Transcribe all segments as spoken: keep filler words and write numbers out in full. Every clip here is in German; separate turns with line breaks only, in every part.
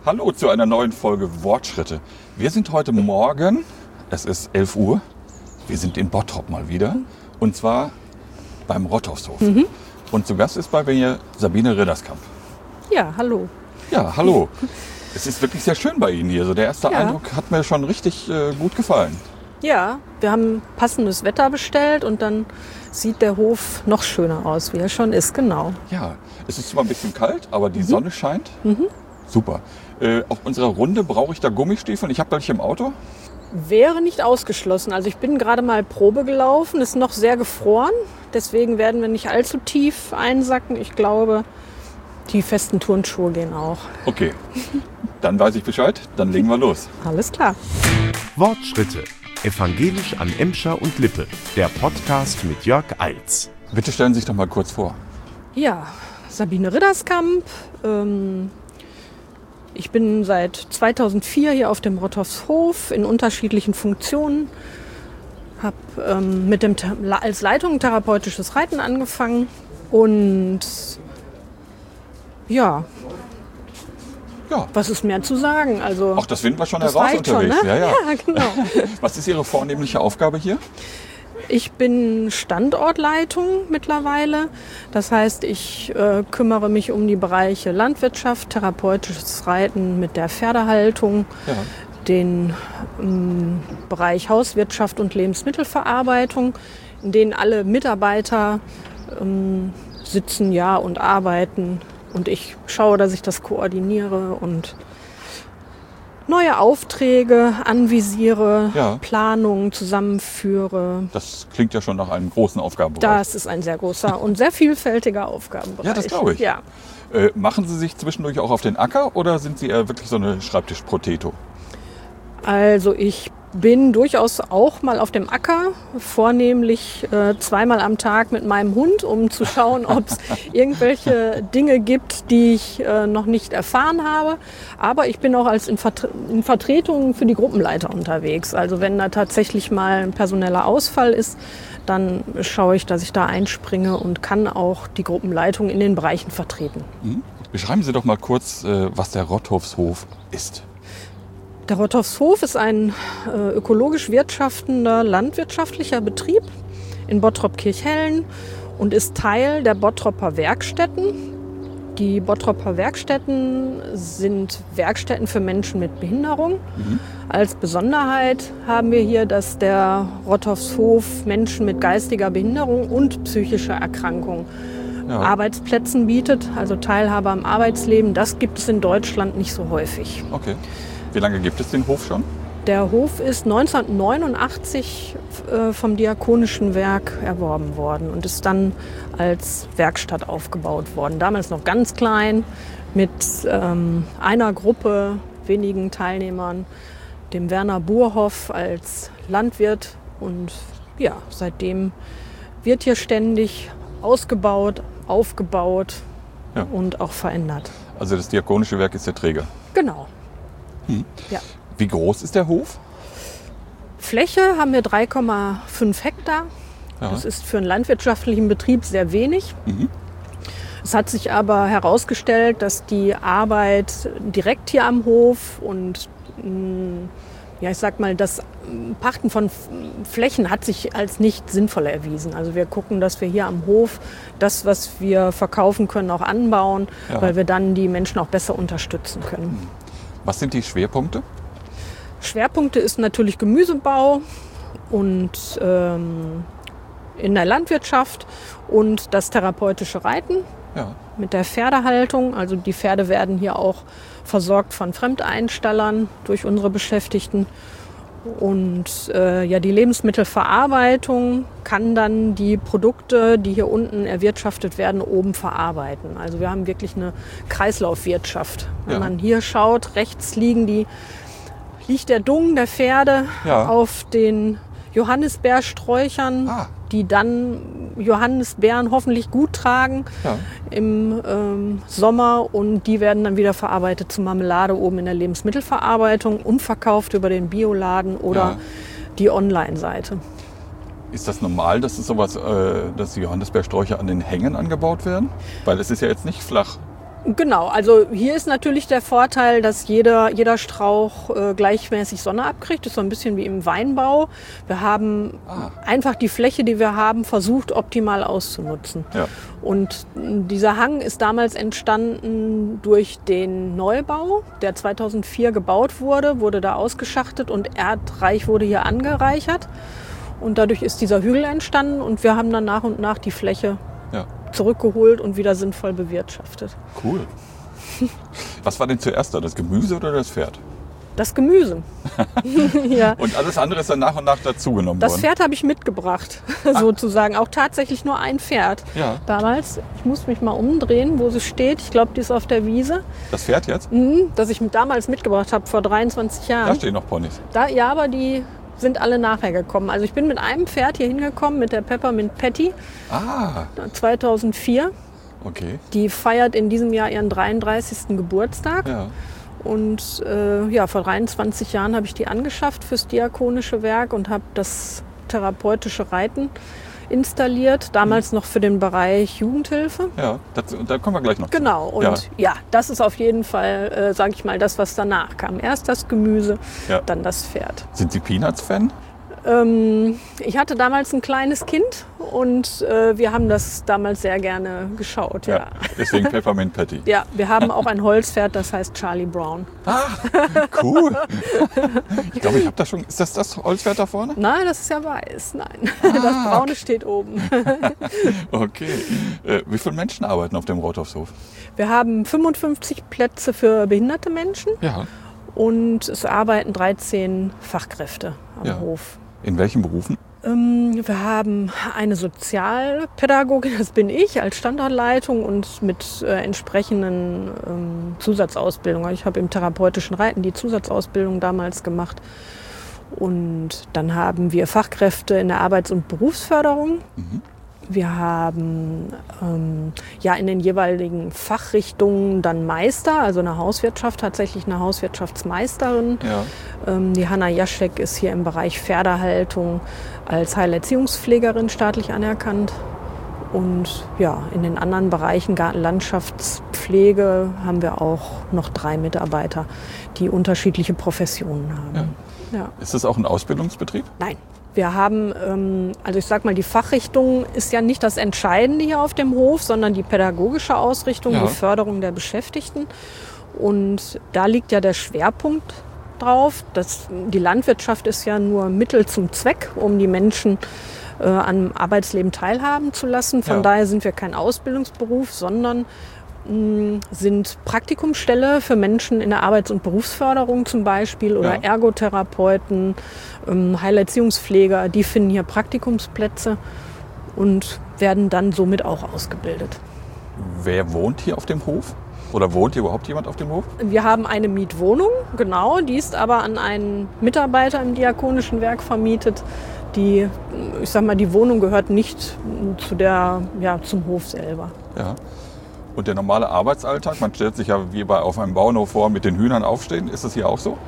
Hallo zu einer neuen Folge Wortschritte. Wir sind heute Morgen, es ist elf Uhr, wir sind in Bottrop mal wieder. Und zwar beim Rotthofshof. Mhm. Und zu Gast ist bei mir Sabine Ridderskamp.
Ja, hallo.
Ja, hallo. Es ist wirklich sehr schön bei Ihnen hier. So der erste
Ja.
Eindruck hat mir schon richtig äh, gut gefallen.
Ja, wir haben passendes Wetter bestellt und dann sieht der Hof noch schöner aus, wie er schon ist, genau.
Ja, es ist zwar ein bisschen kalt, aber die
Mhm.
Sonne scheint.
Mhm.
Super. Äh, auf unserer Runde brauche ich da Gummistiefel. Ich habe welche im Auto.
Wäre nicht ausgeschlossen. Also ich bin gerade mal Probe gelaufen, ist noch sehr gefroren. Deswegen werden wir nicht allzu tief einsacken. Ich glaube, die festen Turnschuhe gehen auch.
Okay, dann weiß ich Bescheid. Dann legen wir los.
Alles klar.
Wortschritte. Evangelisch an Emscher und Lippe. Der Podcast mit Jörg Eils.
Bitte stellen Sie sich doch mal kurz vor.
Ja, Sabine Ridderskamp. Ähm, ich bin seit zweitausendvier hier auf dem Rotthofshof in unterschiedlichen Funktionen. Habe ähm, mit dem als Leitung therapeutisches Reiten angefangen und ja,
Ja.
was ist mehr zu sagen? Also
Ach, das finden wir schon
das
heraus
reicht
unterwegs.
schon, ne?
Ja, ja.
Ja, genau.
Was ist Ihre vornehmliche Aufgabe hier?
Ich bin Standortleitung mittlerweile. Das heißt, ich äh, kümmere mich um die Bereiche Landwirtschaft, therapeutisches Reiten mit der Pferdehaltung,
Ja.
den ähm, Bereich Hauswirtschaft und Lebensmittelverarbeitung, in denen alle Mitarbeiter ähm, sitzen, ja, und arbeiten. Und ich schaue, dass ich das koordiniere und neue Aufträge anvisiere,
Ja.
Planungen zusammenführe.
Das klingt ja schon nach einem großen Aufgabenbereich.
Das ist ein sehr großer und sehr vielfältiger Aufgabenbereich.
Ja, das glaube ich.
Ja.
Äh, machen Sie sich zwischendurch auch auf den Acker oder sind Sie eher wirklich so eine Schreibtischpotato?
Also ich bin durchaus auch mal auf dem Acker, vornehmlich äh, zweimal am Tag mit meinem Hund, um zu schauen, ob es irgendwelche Dinge gibt, die ich äh, noch nicht erfahren habe. Aber ich bin auch als in, Vertre- in Vertretung für die Gruppenleiter unterwegs. Also wenn da tatsächlich mal ein personeller Ausfall ist, dann schaue ich, dass ich da einspringe und kann auch die Gruppenleitung in den Bereichen vertreten.
Mhm. Beschreiben Sie doch mal kurz, äh, was der Rotthofshof ist.
Der Rotthofshof ist ein äh, ökologisch wirtschaftender landwirtschaftlicher Betrieb in Bottrop-Kirchhellen und ist Teil der Bottroper Werkstätten. Die Bottroper Werkstätten sind Werkstätten für Menschen mit Behinderung. Mhm. Als Besonderheit haben wir hier, dass der Rotthofshof Menschen mit geistiger Behinderung und psychischer Erkrankung ja. Arbeitsplätzen bietet, also Teilhabe am Arbeitsleben. Das gibt es in Deutschland nicht so häufig.
Okay. Wie lange gibt es den Hof schon?
Der Hof ist neunzehnhundertneunundachtzig äh, vom Diakonischen Werk erworben worden und ist dann als Werkstatt aufgebaut worden. Damals noch ganz klein, mit ähm, einer Gruppe, wenigen Teilnehmern, dem Werner Burhoff als Landwirt. Und ja, seitdem wird hier ständig ausgebaut, aufgebaut ja. und auch verändert.
Also das Diakonische Werk ist der Träger?
Genau.
Hm.
Ja.
Wie groß ist der Hof?
Fläche haben wir drei Komma fünf Hektar. Ja. Das ist für einen landwirtschaftlichen Betrieb sehr wenig. Mhm. Es hat sich aber herausgestellt, dass die Arbeit direkt hier am Hof und ja, ich sag mal, das Pachten von Flächen hat sich als nicht sinnvoll erwiesen. Also wir gucken, dass wir hier am Hof das, was wir verkaufen können, auch anbauen, ja. weil wir dann die Menschen auch besser unterstützen können.
Was sind die Schwerpunkte?
Schwerpunkte ist natürlich Gemüsebau und ähm, in der Landwirtschaft und das therapeutische Reiten ja. mit der Pferdehaltung. Also die Pferde werden hier auch versorgt von Fremdeinstallern durch unsere Beschäftigten. Und äh, ja, die Lebensmittelverarbeitung kann dann die Produkte, die hier unten erwirtschaftet werden, oben verarbeiten. Also wir haben wirklich eine Kreislaufwirtschaft. Wenn ja. man hier schaut, rechts liegen die, liegt der Dung der Pferde ja. auf den Johannisbeersträuchern, ah. die dann Johannisbeeren hoffentlich gut tragen ja. im ähm, Sommer und die werden dann wieder verarbeitet zu Marmelade oben in der Lebensmittelverarbeitung und verkauft über den Bioladen oder ja. die Online-Seite.
Ist das normal, dass es sowas, äh, dass die Johannisbeersträucher an den Hängen angebaut werden? Weil es ist ja jetzt nicht flach.
Genau, also hier ist natürlich der Vorteil, dass jeder, jeder Strauch äh, gleichmäßig Sonne abkriegt. Das ist so ein bisschen wie im Weinbau. Wir haben ah. einfach die Fläche, die wir haben, versucht optimal auszunutzen. Ja. Und dieser Hang ist damals entstanden durch den Neubau, der zweitausendvier gebaut wurde, wurde da ausgeschachtet und erdreich wurde hier angereichert. Und dadurch ist dieser Hügel entstanden und wir haben dann nach und nach die Fläche ja. zurückgeholt und wieder sinnvoll bewirtschaftet.
Cool. Was war denn zuerst da, das Gemüse oder das Pferd?
Das Gemüse. ja.
Und alles andere ist dann nach und nach dazugenommen worden?
Das Pferd habe ich mitgebracht, sozusagen. Auch tatsächlich nur ein Pferd ja. damals. Ich muss mich mal umdrehen, wo sie steht. Ich glaube, die ist auf der Wiese.
Das Pferd jetzt?
Mhm, das ich damals mitgebracht habe, vor dreiundzwanzig Jahren.
Da stehen noch Ponys.
Da, ja, aber die sind alle nachher gekommen. Also ich bin mit einem Pferd hier hingekommen, mit der Peppermint Patty.
Ah.
zweitausendvier.
Okay.
Die feiert in diesem Jahr ihren dreiunddreißigsten Geburtstag. Ja. Und äh, ja, vor dreiundzwanzig Jahren habe ich die angeschafft fürs Diakonische Werk und habe das therapeutische Reiten installiert. Damals noch für den Bereich Jugendhilfe.
Ja, das, da kommen wir gleich noch
Genau.
zu.
Und ja. ja, das ist auf jeden Fall, äh, sage ich mal, das, was danach kam. Erst das Gemüse, ja. dann das Pferd.
Sind Sie Peanuts-Fan?
Ähm, ich hatte damals ein kleines Kind und äh, wir haben das damals sehr gerne geschaut. Ja. Ja,
deswegen Peppermint Patty.
Ja, wir haben auch ein Holzpferd, das heißt Charlie Brown.
Ah, cool. Ich glaube, ich habe das schon. Ist das das Holzpferd da vorne?
Nein, das ist ja weiß. Nein, ah, das Braune okay. steht oben.
Okay. Äh, wie viele Menschen arbeiten auf dem Rothofshof?
Wir haben fünfundfünfzig Plätze für behinderte Menschen. Ja. Und es arbeiten dreizehn Fachkräfte am ja. Hof.
In welchen Berufen?
Ähm, wir haben eine Sozialpädagogin, das bin ich, als Standortleitung und mit äh, entsprechenden ähm, Zusatzausbildungen. Ich habe im therapeutischen Reiten die Zusatzausbildung damals gemacht. Und dann haben wir Fachkräfte in der Arbeits- und Berufsförderung. Mhm. Wir haben ähm, ja in den jeweiligen Fachrichtungen dann Meister, also eine Hauswirtschaft, tatsächlich eine Hauswirtschaftsmeisterin. Ja. Ähm, die Hanna Jaschek ist hier im Bereich Pferdehaltung als Heilerziehungspflegerin staatlich anerkannt. Und ja, in den anderen Bereichen Gartenlandschaftspflege haben wir auch noch drei Mitarbeiter, die unterschiedliche Professionen haben.
Ja. Ja. Ist das auch ein Ausbildungsbetrieb?
Nein. Wir haben, ähm, also ich sag mal, die Fachrichtung ist ja nicht das Entscheidende hier auf dem Hof, sondern die pädagogische Ausrichtung, ja. die Förderung der Beschäftigten. Und da liegt ja der Schwerpunkt drauf. Das, die Landwirtschaft ist ja nur Mittel zum Zweck, um die Menschen äh, am Arbeitsleben teilhaben zu lassen. Von ja. daher sind wir kein Ausbildungsberuf, sondern sind Praktikumsstelle für Menschen in der Arbeits- und Berufsförderung zum Beispiel oder ja. Ergotherapeuten, Heilerziehungspfleger, die finden hier Praktikumsplätze und werden dann somit auch ausgebildet.
Wer wohnt hier auf dem Hof? Oder wohnt hier überhaupt jemand auf dem Hof?
Wir haben eine Mietwohnung, genau, die ist aber an einen Mitarbeiter im Diakonischen Werk vermietet. Die, ich sag mal, die Wohnung gehört nicht zu der, ja, zum Hof selber.
Ja. Und der normale Arbeitsalltag, man stellt sich ja wie bei auf einem Bauernhof vor, mit den Hühnern aufstehen. Ist das hier auch so?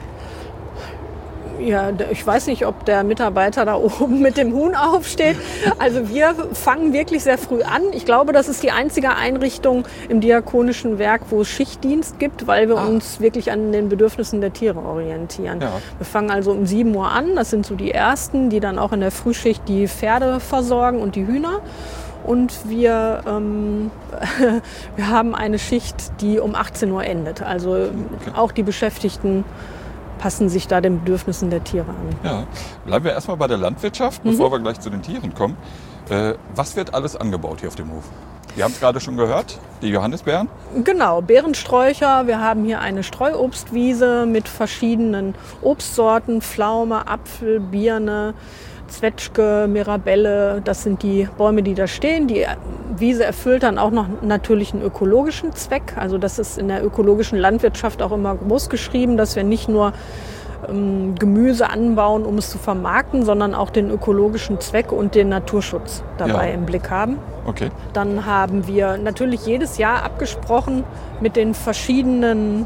Ja, ich weiß nicht, ob der Mitarbeiter da oben mit dem Huhn aufsteht. Also wir fangen wirklich sehr früh an. Ich glaube, das ist die einzige Einrichtung im Diakonischen Werk, wo es Schichtdienst gibt, weil wir ah. uns wirklich an den Bedürfnissen der Tiere orientieren. Ja. Wir fangen also um sieben Uhr an. Das sind so die Ersten, die dann auch in der Frühschicht die Pferde versorgen und die Hühner. Und wir, ähm, wir haben eine Schicht, die um achtzehn Uhr endet. Also okay. auch die Beschäftigten passen sich da den Bedürfnissen der Tiere an.
Ja. Bleiben wir erstmal bei der Landwirtschaft, mhm. bevor wir gleich zu den Tieren kommen. Äh, was wird alles angebaut hier auf dem Hof? Wir haben es gerade schon gehört, die Johannisbeeren.
Genau, Beerensträucher. Wir haben hier eine Streuobstwiese mit verschiedenen Obstsorten, Pflaume, Apfel, Birne, Zwetschge, Mirabelle, das sind die Bäume, die da stehen. Die Wiese erfüllt dann auch noch natürlich einen ökologischen Zweck. Also das ist in der ökologischen Landwirtschaft auch immer groß geschrieben, dass wir nicht nur ähm, Gemüse anbauen, um es zu vermarkten, sondern auch den ökologischen Zweck und den Naturschutz dabei ja. im Blick haben.
Okay.
Dann haben wir natürlich jedes Jahr abgesprochen mit den verschiedenen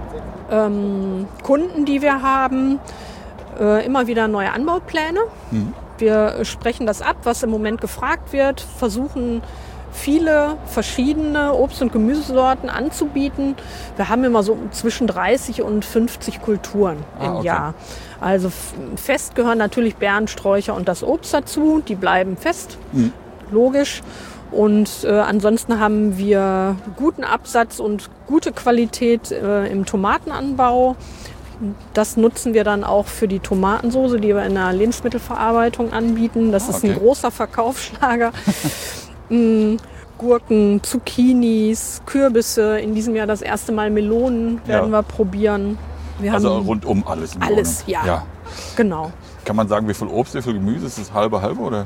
ähm, Kunden, die wir haben, immer wieder neue Anbaupläne. Mhm. Wir sprechen das ab, was im Moment gefragt wird, versuchen viele verschiedene Obst- und Gemüsesorten anzubieten. Wir haben immer so zwischen dreißig und fünfzig Kulturen ah, im okay. Jahr. Also fest gehören natürlich Beeren, Sträucher und das Obst dazu. Die bleiben fest, mhm. logisch. Und äh, ansonsten haben wir guten Absatz und gute Qualität äh, im Tomatenanbau. Das nutzen wir dann auch für die Tomatensoße, die wir in der Lebensmittelverarbeitung anbieten. Das ah, okay. ist ein großer Verkaufsschlager. mm, Gurken, Zucchinis, Kürbisse. In diesem Jahr das erste Mal Melonen werden ja. wir probieren. Wir
also
haben
rundum alles. Im
alles, ja. ja. Genau.
Kann man sagen, wie viel Obst, wie viel Gemüse? Ist das halbe, halbe oder?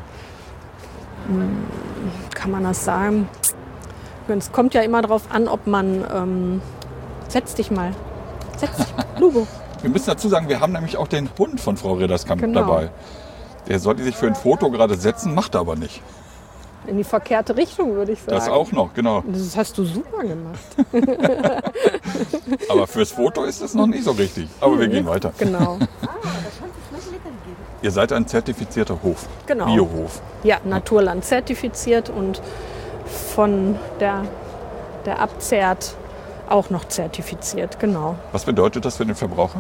Kann man das sagen? Es kommt ja immer darauf an, ob man... Ähm, setz dich mal. Setz dich mal. Lugo.
Wir müssen dazu sagen, wir haben nämlich auch den Hund von Frau Ridderskamp
genau.
dabei. Der sollte sich für ein Foto gerade setzen, macht er aber nicht.
In die verkehrte Richtung, würde ich sagen.
Das auch noch, genau.
Das hast du super gemacht.
Aber fürs Foto ist es noch nicht so richtig. Aber wir gehen weiter.
Genau.
Ihr seid ein zertifizierter Hof,
genau.
Biohof.
Ja, Naturland zertifiziert und von der, der Abzert auch noch zertifiziert, genau.
Was bedeutet das für den Verbraucher?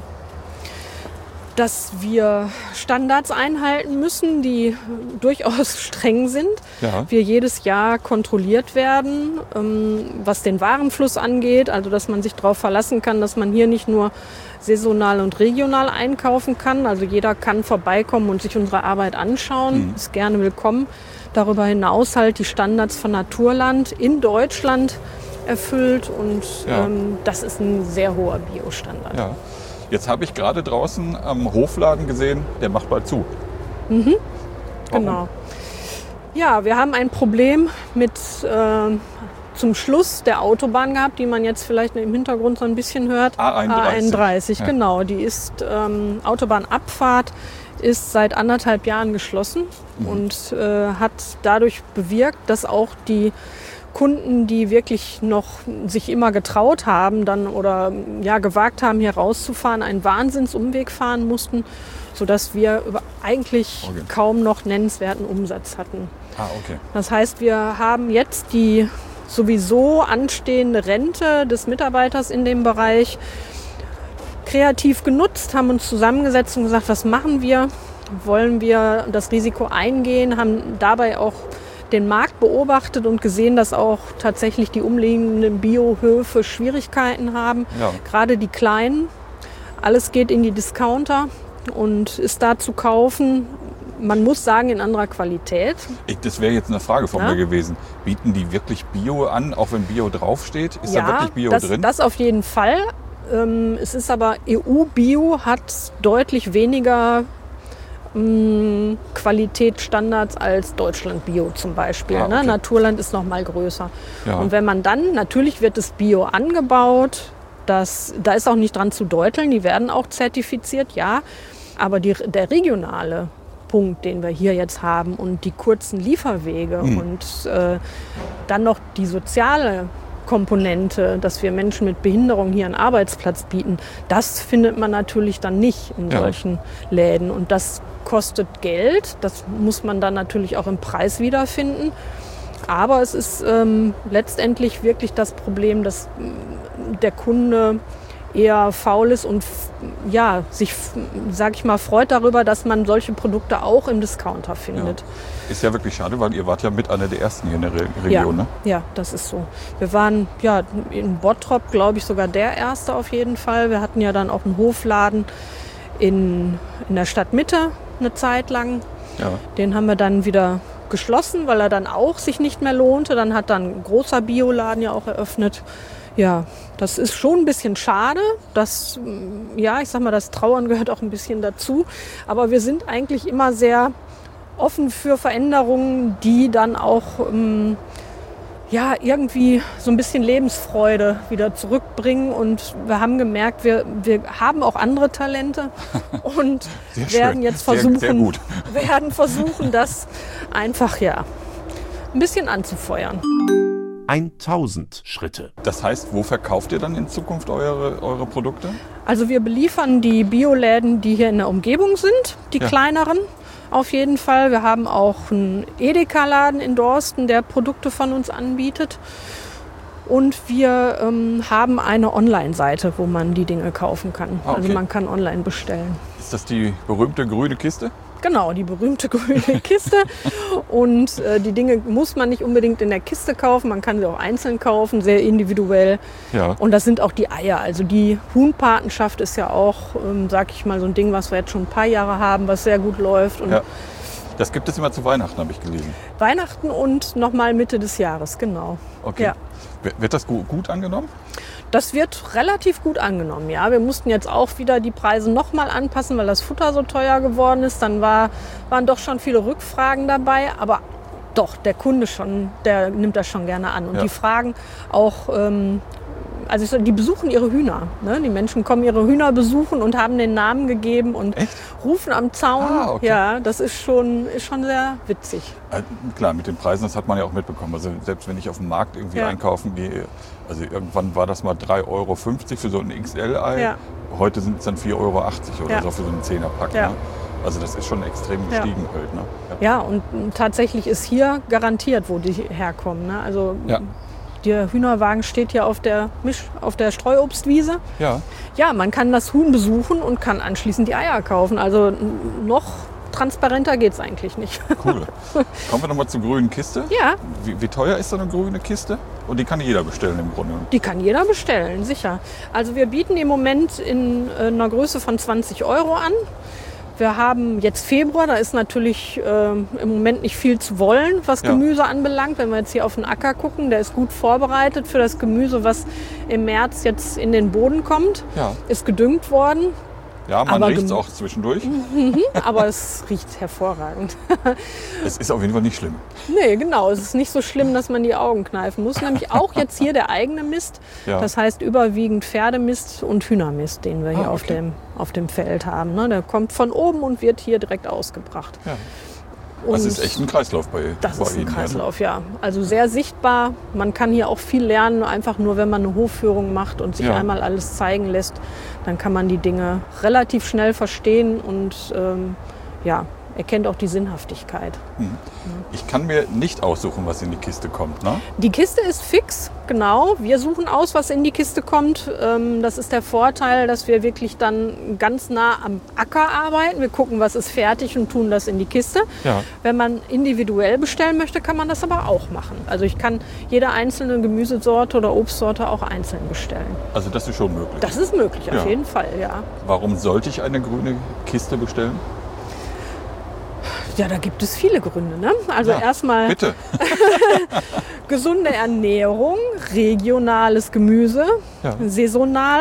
Dass wir Standards einhalten müssen, die durchaus streng sind. Ja. Wir jedes Jahr kontrolliert werden, was den Warenfluss angeht. Also dass man sich darauf verlassen kann, dass man hier nicht nur saisonal und regional einkaufen kann. Also jeder kann vorbeikommen und sich unsere Arbeit anschauen. Mhm. Ist gerne willkommen. Darüber hinaus halt die Standards von Naturland in Deutschland erfüllt. Und ja. ähm, das ist ein sehr hoher Biostandard.
Ja. Jetzt habe ich gerade draußen am Hofladen gesehen, der macht bald zu.
Mhm. Genau. Ja, wir haben ein Problem mit äh, zum Schluss der Autobahn gehabt, die man jetzt vielleicht im Hintergrund so ein bisschen hört.
A einunddreißig.
A einunddreißig, ja. Genau. Die ist ähm, Autobahnabfahrt ist seit anderthalb Jahren geschlossen mhm. und äh, hat dadurch bewirkt, dass auch die Kunden, die wirklich noch sich immer getraut haben dann oder ja, gewagt haben, hier rauszufahren, einen Wahnsinnsumweg fahren mussten, sodass wir über eigentlich okay. kaum noch nennenswerten Umsatz hatten.
Ah, okay.
Das heißt, wir haben jetzt die sowieso anstehende Rente des Mitarbeiters in dem Bereich kreativ genutzt, haben uns zusammengesetzt und gesagt, was machen wir? Wollen wir das Risiko eingehen? Haben dabei auch den Markt beobachtet und gesehen, dass auch tatsächlich die umliegenden Biohöfe Schwierigkeiten haben. Ja. Gerade die kleinen. Alles geht in die Discounter und ist da zu kaufen. Man muss sagen, in anderer Qualität.
Ich, das wäre jetzt eine Frage von ja? mir gewesen. Bieten die wirklich Bio an, auch wenn Bio draufsteht? Ist
ja,
da wirklich Bio
das,
drin?
Das auf jeden Fall. Ähm, es ist aber E U-Bio hat deutlich weniger Qualitätsstandards als Deutschland Bio zum Beispiel. Ah, okay. ne? Naturland ist noch mal größer. Ja. Und wenn man dann, natürlich wird das Bio angebaut, das, da ist auch nicht dran zu deuteln, die werden auch zertifiziert, ja. Aber die, der regionale Punkt, den wir hier jetzt haben und die kurzen Lieferwege mhm. und äh, dann noch die soziale Komponente, dass wir Menschen mit Behinderung hier einen Arbeitsplatz bieten, das findet man natürlich dann nicht in ja. solchen Läden. Und das kostet Geld, das muss man dann natürlich auch im Preis wiederfinden. Aber es ist ähm, letztendlich wirklich das Problem, dass der Kunde eher faul ist und ja, sich, sag ich mal, freut darüber, dass man solche Produkte auch im Discounter findet.
Ja. Ist ja wirklich schade, weil ihr wart ja mit einer der ersten hier in der Re- Region,
ja,
ne?
Ja, das ist so. Wir waren ja in Bottrop, glaube ich, sogar der Erste auf jeden Fall. Wir hatten ja dann auch einen Hofladen in, in der Stadtmitte eine Zeit lang. Ja. Den haben wir dann wieder geschlossen, weil er dann auch sich nicht mehr lohnte. Dann hat dann ein großer Bioladen ja auch eröffnet. Ja, das ist schon ein bisschen schade. Das, ja, ich sag mal, das Trauern gehört auch ein bisschen dazu. Aber wir sind eigentlich immer sehr offen für Veränderungen, die dann auch ähm, ja, irgendwie so ein bisschen Lebensfreude wieder zurückbringen. Und wir haben gemerkt, wir, wir haben auch andere Talente und sehr werden schön. jetzt versuchen,
sehr, sehr gut.
werden versuchen, das einfach ja ein bisschen anzufeuern.
tausend Schritte.
Das heißt, wo verkauft ihr dann in Zukunft eure, eure Produkte?
Also wir beliefern die Bioläden, die hier in der Umgebung sind, die ja. kleineren. auf jeden Fall. Wir haben auch einen Edeka-Laden in Dorsten, der Produkte von uns anbietet. Und wir ähm, haben eine Online-Seite, wo man die Dinge kaufen kann. Ah, okay. Also man kann online bestellen.
Ist das die berühmte grüne Kiste?
Genau, die berühmte grüne Kiste. Und äh, die Dinge muss man nicht unbedingt in der Kiste kaufen. Man kann sie auch einzeln kaufen, sehr individuell. Ja. Und das sind auch die Eier. Also die Huhnpatenschaft ist ja auch, ähm, sag ich mal, so ein Ding, was wir jetzt schon ein paar Jahre haben, was sehr gut läuft. Und
ja. Das gibt es immer zu Weihnachten, habe ich gelesen.
Weihnachten und nochmal Mitte des Jahres, genau.
Okay. Ja. Wird das gut angenommen?
Das wird relativ gut angenommen, ja. Wir mussten jetzt auch wieder die Preise nochmal anpassen, weil das Futter so teuer geworden ist. Dann war, waren doch schon viele Rückfragen dabei. Aber doch, der Kunde schon, der nimmt das schon gerne an. Und ja. die fragen auch... Ähm, Also die besuchen ihre Hühner. Ne? Die Menschen kommen ihre Hühner besuchen und haben den Namen gegeben und Echt? rufen am Zaun. Ah, okay. Ja, das ist schon, ist schon sehr witzig.
Äh, klar, mit den Preisen, das hat man ja auch mitbekommen. Also selbst wenn ich auf dem Markt irgendwie ja. einkaufen gehe, also irgendwann war das mal drei Euro fünfzig für so ein X L-Ei. Ja. Heute sind es dann vier Euro achtzig oder ja. so für so einen Zehnerpack. Ja. Ne? Also das ist schon extrem gestiegen ja. halt. Ne?
Ja. ja, und tatsächlich ist hier garantiert, wo die herkommen. Ne? Also
ja.
Der Hühnerwagen steht hier auf der, Misch, auf der Streuobstwiese.
Ja.
Ja, man kann das Huhn besuchen und kann anschließend die Eier kaufen. Also noch transparenter geht es eigentlich nicht.
Cool. Kommen wir nochmal zur grünen Kiste.
Ja.
Wie, wie teuer ist so eine grüne Kiste? Und die kann jeder bestellen im Grunde?
Die kann jeder bestellen, sicher. Also wir bieten im Moment in einer Größe von zwanzig Euro an. Wir haben jetzt Februar, da ist natürlich äh, im Moment nicht viel zu wollen, was ja. Gemüse anbelangt. Wenn wir jetzt hier auf den Acker gucken, der ist gut vorbereitet für das Gemüse, was im März jetzt in den Boden kommt.
Ja.
Ist gedüngt worden.
Ja, man riecht es auch zwischendurch.
Aber es riecht hervorragend.
Es ist auf jeden Fall nicht schlimm.
Nee, genau. Es ist nicht so schlimm, dass man die Augen kneifen muss. Nämlich auch jetzt hier der eigene Mist. Ja. Das heißt überwiegend Pferdemist und Hühnermist, den wir hier ah, okay. auf, dem, auf dem Feld haben. Ne? Der kommt von oben und wird hier direkt ausgebracht.
Ja. Das ist echt ein Kreislauf bei Ihnen.
Das ist ein Kreislauf, ja. Also sehr sichtbar. Man kann hier auch viel lernen, einfach nur, wenn man eine Hofführung macht und sich ja. einmal alles zeigen lässt, dann kann man die Dinge relativ schnell verstehen und ähm, ja, erkennt auch die Sinnhaftigkeit.
Hm. Ich kann mir nicht aussuchen, was in die Kiste kommt, ne?
Die Kiste ist fix, genau. Wir suchen aus, was in die Kiste kommt. Das ist der Vorteil, dass wir wirklich dann ganz nah am Acker arbeiten. Wir gucken, was ist fertig und tun das in die Kiste.
Ja.
Wenn man individuell bestellen möchte, kann man das aber auch machen. Also ich kann jede einzelne Gemüsesorte oder Obstsorte auch einzeln bestellen.
Also das ist schon möglich?
Das ist möglich,
ja.
auf jeden Fall, ja.
Warum sollte ich eine grüne Kiste bestellen?
Ja, da gibt es viele Gründe. Ne? Also
ja,
erstmal
bitte.
gesunde Ernährung, regionales Gemüse, ja. saisonal.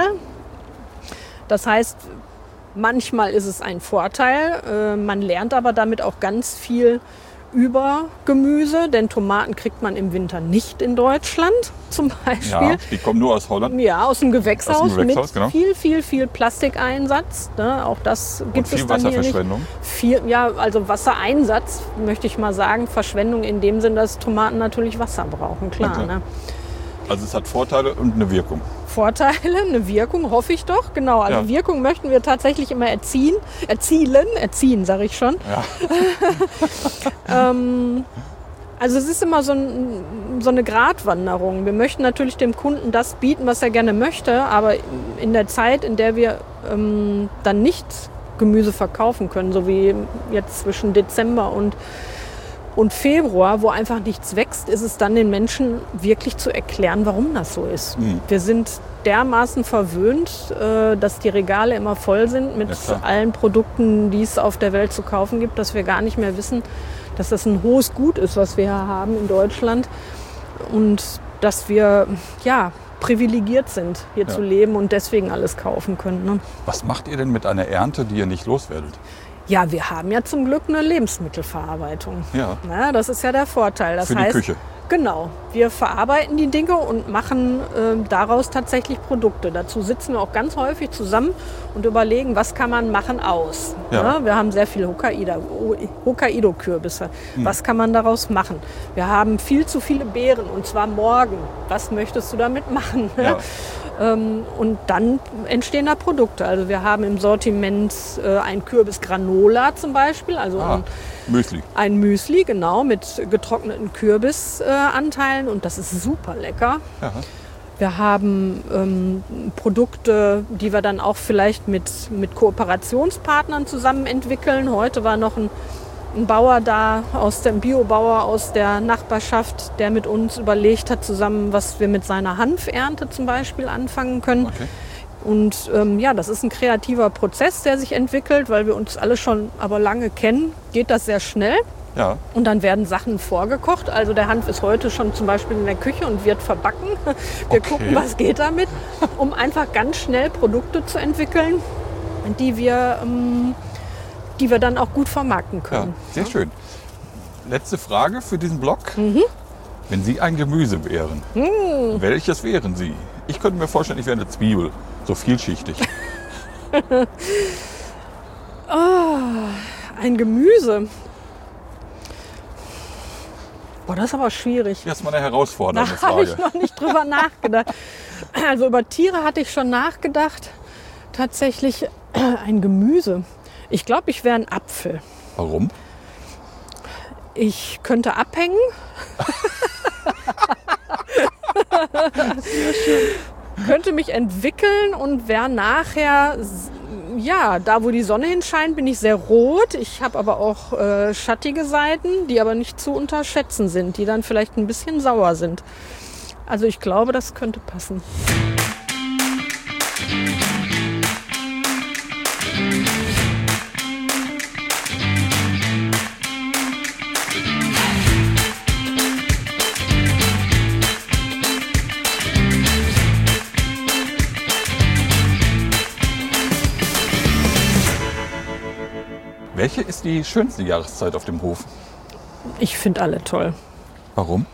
Das heißt, manchmal ist es ein Vorteil. Man lernt aber damit auch ganz viel über Gemüse, denn Tomaten kriegt man im Winter nicht in Deutschland zum Beispiel.
Ja, die kommen nur aus Holland.
Ja, aus dem Gewächshaus,
aus dem Gewächshaus
mit
genau.
viel, viel, viel Plastikeinsatz. Ne? Auch das gibt
Und viel
es dann
Wasserverschwendung.
Hier nicht. Viel, ja, also Wassereinsatz, möchte ich mal sagen. Verschwendung in dem Sinn, dass Tomaten natürlich Wasser brauchen, klar. Okay. Ne?
Also es hat Vorteile und eine Wirkung.
Vorteile, eine Wirkung, hoffe ich doch. Genau, also
ja.
Wirkung möchten wir tatsächlich immer erziehen. Erzielen, erziehen, sage ich schon.
Ja.
ähm, also es ist immer so, ein, so eine Gratwanderung. Wir möchten natürlich dem Kunden das bieten, was er gerne möchte, aber in der Zeit, in der wir ähm, dann nicht Gemüse verkaufen können, so wie jetzt zwischen Dezember und Und Februar, wo einfach nichts wächst, ist es dann den Menschen wirklich zu erklären, warum das so ist. Mhm. Wir sind dermaßen verwöhnt, dass die Regale immer voll sind mit ja, allen Produkten, die es auf der Welt zu kaufen gibt, dass wir gar nicht mehr wissen, dass das ein hohes Gut ist, was wir hier haben in Deutschland. Und dass wir ja, privilegiert sind, hier ja. zu leben und deswegen alles kaufen können. Ne?
Was macht ihr denn mit einer Ernte, die ihr nicht loswerdet?
Ja, wir haben ja zum Glück eine Lebensmittelverarbeitung.
Ja.
Na, das ist ja der Vorteil. Das
Für die
heißt,
Küche.
Genau. Wir verarbeiten die Dinge und machen äh, daraus tatsächlich Produkte. Dazu sitzen wir auch ganz häufig zusammen und überlegen, was kann man machen aus.
Ja.
Na, wir haben sehr viele Hokkaido-Kürbisse. Hm. Was kann man daraus machen? Wir haben viel zu viele Beeren und zwar morgen. Was möchtest du damit machen?
Ja.
Ähm, und dann entstehen da Produkte. Also wir haben im Sortiment äh, ein Kürbisgranola zum Beispiel. Also
ah,
ein
Müsli.
Ein Müsli, genau, mit getrockneten Kürbisanteilen. Äh, und das ist super lecker.
Ja. Wir
haben ähm, Produkte, die wir dann auch vielleicht mit, mit Kooperationspartnern zusammen entwickeln. Heute war noch ein, ein Bauer da, aus dem Biobauer aus der Nachbarschaft, der mit uns überlegt hat zusammen, was wir mit seiner Hanfernte zum Beispiel anfangen können.
Okay.
Und ähm, ja, das ist ein kreativer Prozess, der sich entwickelt, weil wir uns alle schon aber lange kennen, geht das sehr schnell.
Ja.
Und dann werden Sachen vorgekocht. Also der Hanf ist heute schon zum Beispiel in der Küche und wird verbacken. Wir
okay.
gucken, was geht damit, um einfach ganz schnell Produkte zu entwickeln, die wir, ähm, die wir dann auch gut vermarkten können.
Ja, sehr schön. Letzte Frage für diesen Blog. Mhm. Wenn Sie ein Gemüse wären, mhm. welches wären Sie? Ich könnte mir vorstellen, ich wäre eine Zwiebel. So vielschichtig.
Oh, ein Gemüse. Boah, das ist aber schwierig.
Das ist mal eine herausfordernde
da
Frage.
Da habe ich noch nicht drüber nachgedacht. Also über Tiere hatte ich schon nachgedacht. Tatsächlich ein Gemüse. Ich glaube, ich wäre ein Apfel.
Warum?
Ich könnte abhängen.
Sehr schön.
Könnte mich entwickeln und wäre nachher, ja, da wo die Sonne hinscheint, bin ich sehr rot. Ich habe aber auch äh, schattige Seiten, die aber nicht zu unterschätzen sind, die dann vielleicht ein bisschen sauer sind. Also ich glaube, das könnte passen.
Welche ist die schönste Jahreszeit auf dem Hof?
Ich finde alle toll.
Warum?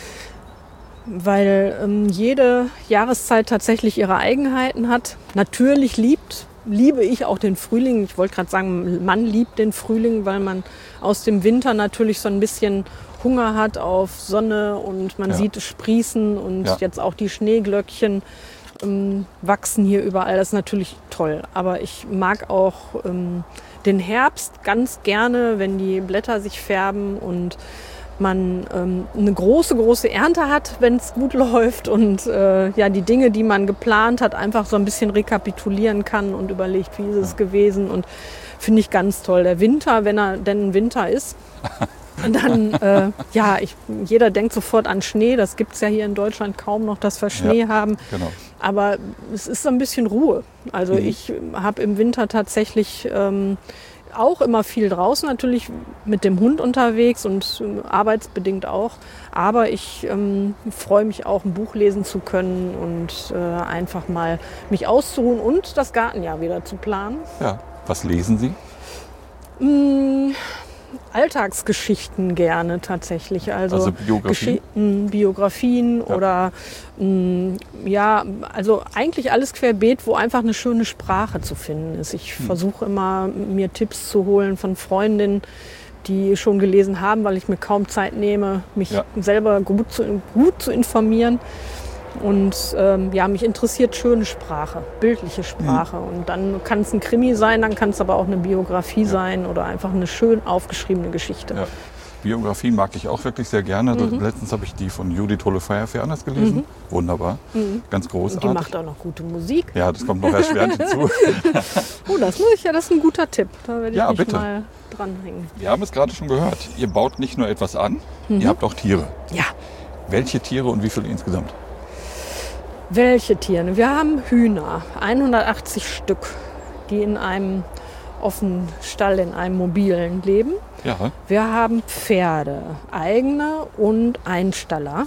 Weil ähm, jede Jahreszeit tatsächlich ihre Eigenheiten hat. Natürlich liebt, liebe ich auch den Frühling. Ich wollte gerade sagen, man liebt den Frühling, weil man aus dem Winter natürlich so ein bisschen Hunger hat auf Sonne und man ja. sieht es sprießen und ja. jetzt auch die Schneeglöckchen ähm, wachsen hier überall. Das ist natürlich toll. Aber ich mag auch ähm, den Herbst ganz gerne, wenn die Blätter sich färben und man ähm, eine große, große Ernte hat, wenn es gut läuft und äh, ja, die Dinge, die man geplant hat, einfach so ein bisschen rekapitulieren kann und überlegt, wie ist es gewesen, und finde ich ganz toll. Der Winter, wenn er denn ein Winter ist, dann, äh, ja, ich, jeder denkt sofort an Schnee, das gibt es ja hier in Deutschland kaum noch, dass wir Schnee ja, haben,
genau.
Aber es ist so ein bisschen Ruhe. Also mhm. ich habe im Winter tatsächlich ähm, auch immer viel draußen, natürlich mit dem Hund unterwegs und äh, arbeitsbedingt auch. Aber ich ähm, freue mich auch, ein Buch lesen zu können und äh, einfach mal mich auszuruhen und das Gartenjahr wieder zu planen.
Ja, was lesen Sie?
Mmh. Alltagsgeschichten gerne tatsächlich. Also,
also Biografien?
Geschi- Biografien ja. oder mh, ja, also eigentlich alles querbeet, wo einfach eine schöne Sprache zu finden ist. Ich hm. versuche immer, mir Tipps zu holen von Freundinnen, die schon gelesen haben, weil ich mir kaum Zeit nehme, mich ja. selber gut zu, gut zu informieren. Und ähm, ja, mich interessiert schöne Sprache, bildliche Sprache. Mhm. Und dann kann es ein Krimi sein, dann kann es aber auch eine Biografie ja. sein oder einfach eine schön aufgeschriebene Geschichte.
Ja. Biografien mag ich auch wirklich sehr gerne. Mhm. Letztens habe ich die von Judith Holofernes gelesen. Mhm. Wunderbar, mhm. ganz großartig.
Und die macht auch noch gute Musik.
Ja, das kommt noch erschwerend hinzu.
Oh, das muss ich ja, das ist ein guter Tipp. Da werde ich
ja,
mich
bitte.
mal dranhängen.
Wir haben es gerade schon gehört. Ihr baut nicht nur etwas an, mhm. ihr habt auch Tiere.
Ja.
Welche Tiere und wie viele insgesamt?
Welche Tiere? Wir haben Hühner, hundertachtzig Stück, die in einem offenen Stall, in einem mobilen leben.
Ja.
Wir haben Pferde, eigene und Einstaller,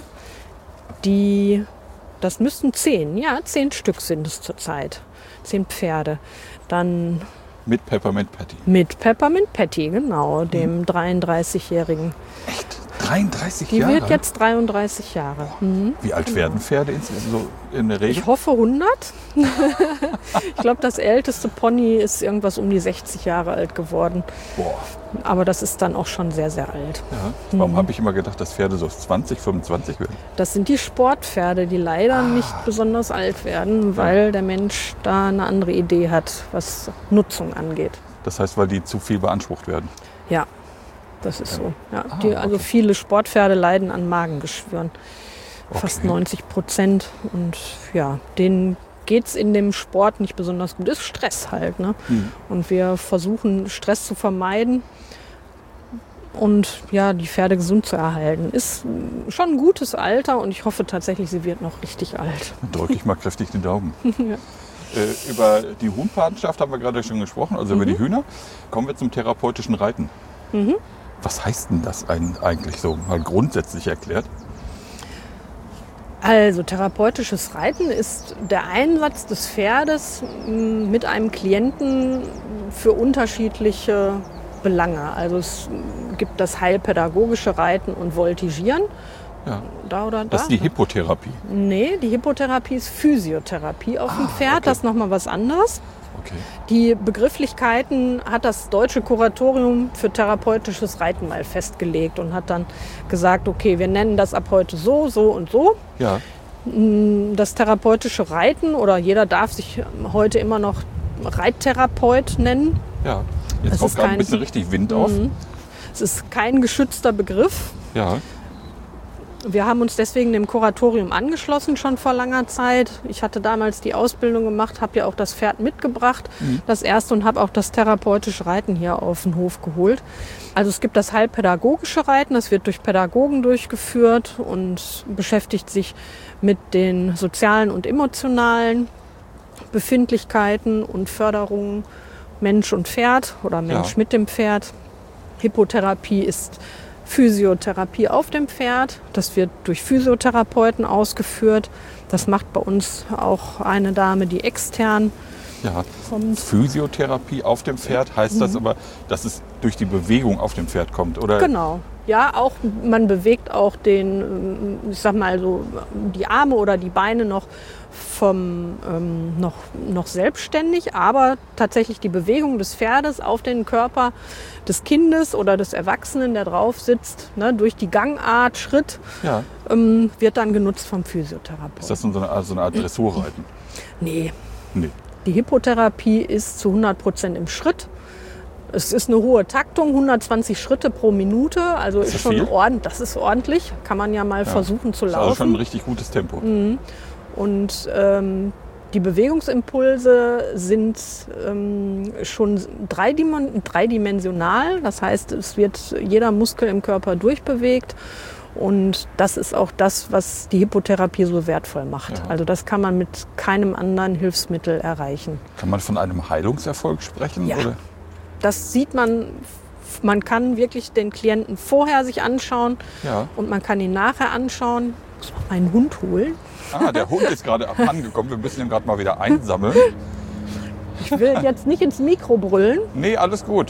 die, das müssten zehn, ja, zehn Stück sind es zurzeit, zehn Pferde. Dann
mit Peppermint Patty.
Mit Peppermint Patty, genau, dem hm. dreiunddreißigjährigen.
Echt? dreiunddreißig
Die
Jahre?
wird jetzt dreiunddreißig Jahre. Mhm.
Wie alt genau. werden Pferde in, so in der Regel?
Ich hoffe hundert. Ich glaube, das älteste Pony ist irgendwas um die sechzig Jahre alt geworden.
Boah.
Aber das ist dann auch schon sehr, sehr alt.
Ja. Warum mhm. habe ich immer gedacht, dass Pferde so zwanzig, fünfundzwanzig werden?
Das sind die Sportpferde, die leider ah. nicht besonders alt werden, weil ja. der Mensch da eine andere Idee hat, was Nutzung angeht.
Das heißt, weil die zu viel beansprucht werden?
Ja, das ist ja. so. Ja,
ah,
die, also
okay.
viele Sportpferde leiden an Magengeschwüren. Okay. Fast neunzig Prozent. Und ja, denen geht es in dem Sport nicht besonders gut. Ist Stress halt. Ne? Mhm. Und wir versuchen, Stress zu vermeiden und ja, die Pferde gesund zu erhalten. Ist schon ein gutes Alter und ich hoffe tatsächlich, sie wird noch richtig alt.
Dann drücke ich mal kräftig den Daumen.
Ja.
Äh, über die Huhnpatenschaft haben wir gerade schon gesprochen, also mhm. über die Hühner. Kommen wir zum therapeutischen Reiten. Mhm. Was heißt denn das eigentlich so, mal grundsätzlich erklärt?
Also therapeutisches Reiten ist der Einsatz des Pferdes mit einem Klienten für unterschiedliche Belange. Also es gibt das heilpädagogische Reiten und Voltigieren.
Ja.
Da oder da.
Das ist die Hippotherapie?
Nee, die Hippotherapie ist Physiotherapie auf dem ah, Pferd. Okay. Das ist nochmal was anderes.
Okay.
Die Begrifflichkeiten hat das Deutsche Kuratorium für therapeutisches Reiten mal festgelegt und hat dann gesagt, okay, wir nennen das ab heute so, so und so.
Ja.
Das therapeutische Reiten, oder jeder darf sich heute immer noch Reittherapeut nennen.
Ja, jetzt kommt gerade ein bisschen richtig Wind auf.
Es ist kein geschützter Begriff.
Ja.
Wir haben uns deswegen dem Kuratorium angeschlossen, schon vor langer Zeit. Ich hatte damals die Ausbildung gemacht, habe ja auch das Pferd mitgebracht, mhm. das erste, und habe auch das therapeutische Reiten hier auf den Hof geholt. Also es gibt das heilpädagogische Reiten, das wird durch Pädagogen durchgeführt und beschäftigt sich mit den sozialen und emotionalen Befindlichkeiten und Förderungen Mensch und Pferd oder Mensch ja. mit dem Pferd. Hippotherapie ist Physiotherapie auf dem Pferd. Das wird durch Physiotherapeuten ausgeführt. Das macht bei uns auch eine Dame, die extern
ja.
kommt.
Physiotherapie auf dem Pferd heißt mhm. das aber, dass es durch die Bewegung auf dem Pferd kommt, oder?
Genau. Ja, auch man bewegt auch den, ich sag mal so, die Arme oder die Beine noch vom ähm, noch, noch selbstständig, aber tatsächlich die Bewegung des Pferdes auf den Körper des Kindes oder des Erwachsenen, der drauf sitzt, ne, durch die Gangart, Schritt,
ja.
ähm, wird dann genutzt vom Physiotherapeuten.
Ist das so eine, also eine Art Dressurreiten?
Nee.
nee.
Die Hippotherapie ist zu hundert Prozent im Schritt. Es ist eine hohe Taktung, hundertzwanzig Schritte pro Minute, also ist, ist schon ordentlich. Das ist ordentlich, kann man ja mal ja. versuchen zu laufen. Das ist also
schon ein richtig gutes Tempo.
Mhm. Und ähm, die Bewegungsimpulse sind ähm, schon dreidimensional, das heißt, es wird jeder Muskel im Körper durchbewegt. Und das ist auch das, was die Hippotherapie so wertvoll macht. Ja. Also das kann man mit keinem anderen Hilfsmittel erreichen.
Kann man von einem Heilungserfolg sprechen?
Ja.
Oder?
Das sieht man, man kann wirklich den Klienten vorher sich anschauen
ja.
und man kann ihn nachher anschauen. Ich muss mal meinen Hund holen.
Ah, der Hund ist gerade angekommen. Wir müssen ihn gerade mal wieder einsammeln.
Ich will jetzt nicht ins Mikro brüllen.
Nee, alles gut.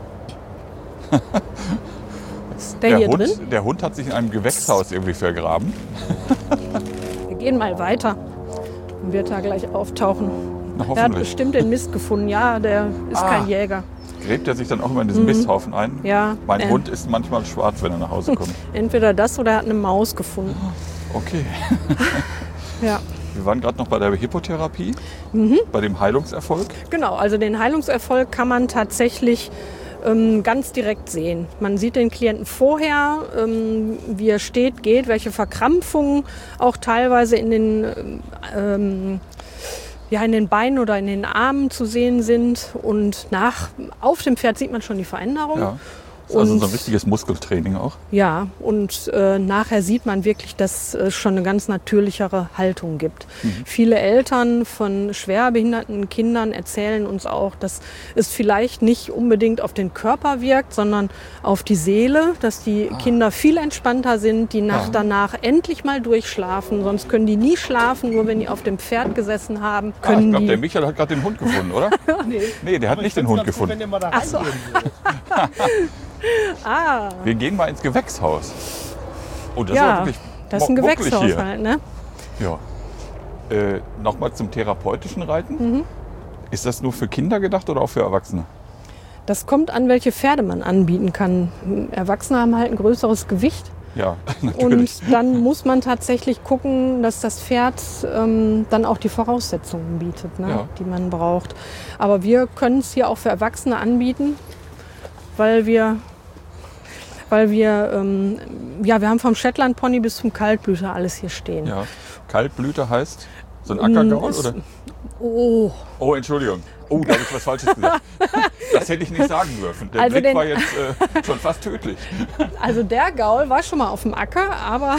Ist der, der, hier
Hund,
drin?
Der Hund hat sich in einem Gewächshaus irgendwie vergraben.
Wir gehen mal weiter. Dann wird er gleich auftauchen.
Na,
er hat bestimmt den Mist gefunden. Ja, der ist ah, kein Jäger.
Gräbt er sich dann auch immer in diesen mhm. Misthaufen ein?
Ja.
Mein
äh.
Hund ist manchmal schwarz, wenn er nach Hause kommt.
Entweder das oder er hat eine Maus gefunden.
Okay.
Ja.
Wir waren gerade noch bei der Hippotherapie,
mhm.
bei dem Heilungserfolg.
Genau, also den Heilungserfolg kann man tatsächlich ähm, ganz direkt sehen. Man sieht den Klienten vorher, ähm, wie er steht, geht, welche Verkrampfungen auch teilweise in den, ähm, ja, in den Beinen oder in den Armen zu sehen sind. Und nach, auf dem Pferd sieht man schon die Veränderung.
Ja. Das ist also und, so ein richtiges Muskeltraining auch.
Ja, und äh, nachher sieht man wirklich, dass es schon eine ganz natürlichere Haltung gibt. Mhm. Viele Eltern von schwerbehinderten Kindern erzählen uns auch, dass es vielleicht nicht unbedingt auf den Körper wirkt, sondern auf die Seele, dass die ah. Kinder viel entspannter sind, die Nacht ja. danach endlich mal durchschlafen. Sonst können die nie schlafen, nur wenn die auf dem Pferd gesessen haben. Können ah,
ich glaube,
die...
der Michael hat gerade den Hund gefunden, oder?
nee.
nee, der hat Aber nicht den Hund gefunden. Gut, wenn ihr mal da
Ach so. Ah.
Wir gehen mal ins Gewächshaus. Oh, das
ja,
ist wirklich
das ist ein Gewächshaushalt, ne?
Ja. Äh, Nochmal zum therapeutischen Reiten. Mhm. Ist das nur für Kinder gedacht oder auch für Erwachsene?
Das kommt an, welche Pferde man anbieten kann. Erwachsene haben halt ein größeres Gewicht.
Ja, natürlich.
Und dann muss man tatsächlich gucken, dass das Pferd ähm, dann auch die Voraussetzungen bietet, ne, ja. die man braucht. Aber wir können es hier auch für Erwachsene anbieten, weil wir, weil wir, ähm, ja, wir haben vom Shetland-Pony bis zum Kaltblüter alles hier stehen.
Ja. Kaltblüter heißt so ein Ackergaul, oder?
Oh.
Oh, Entschuldigung. Oh, da habe ich was Falsches gesagt. Das hätte ich nicht sagen dürfen. Der
also
Blick
den,
war jetzt äh, schon fast tödlich.
Also der Gaul war schon mal auf dem Acker, aber,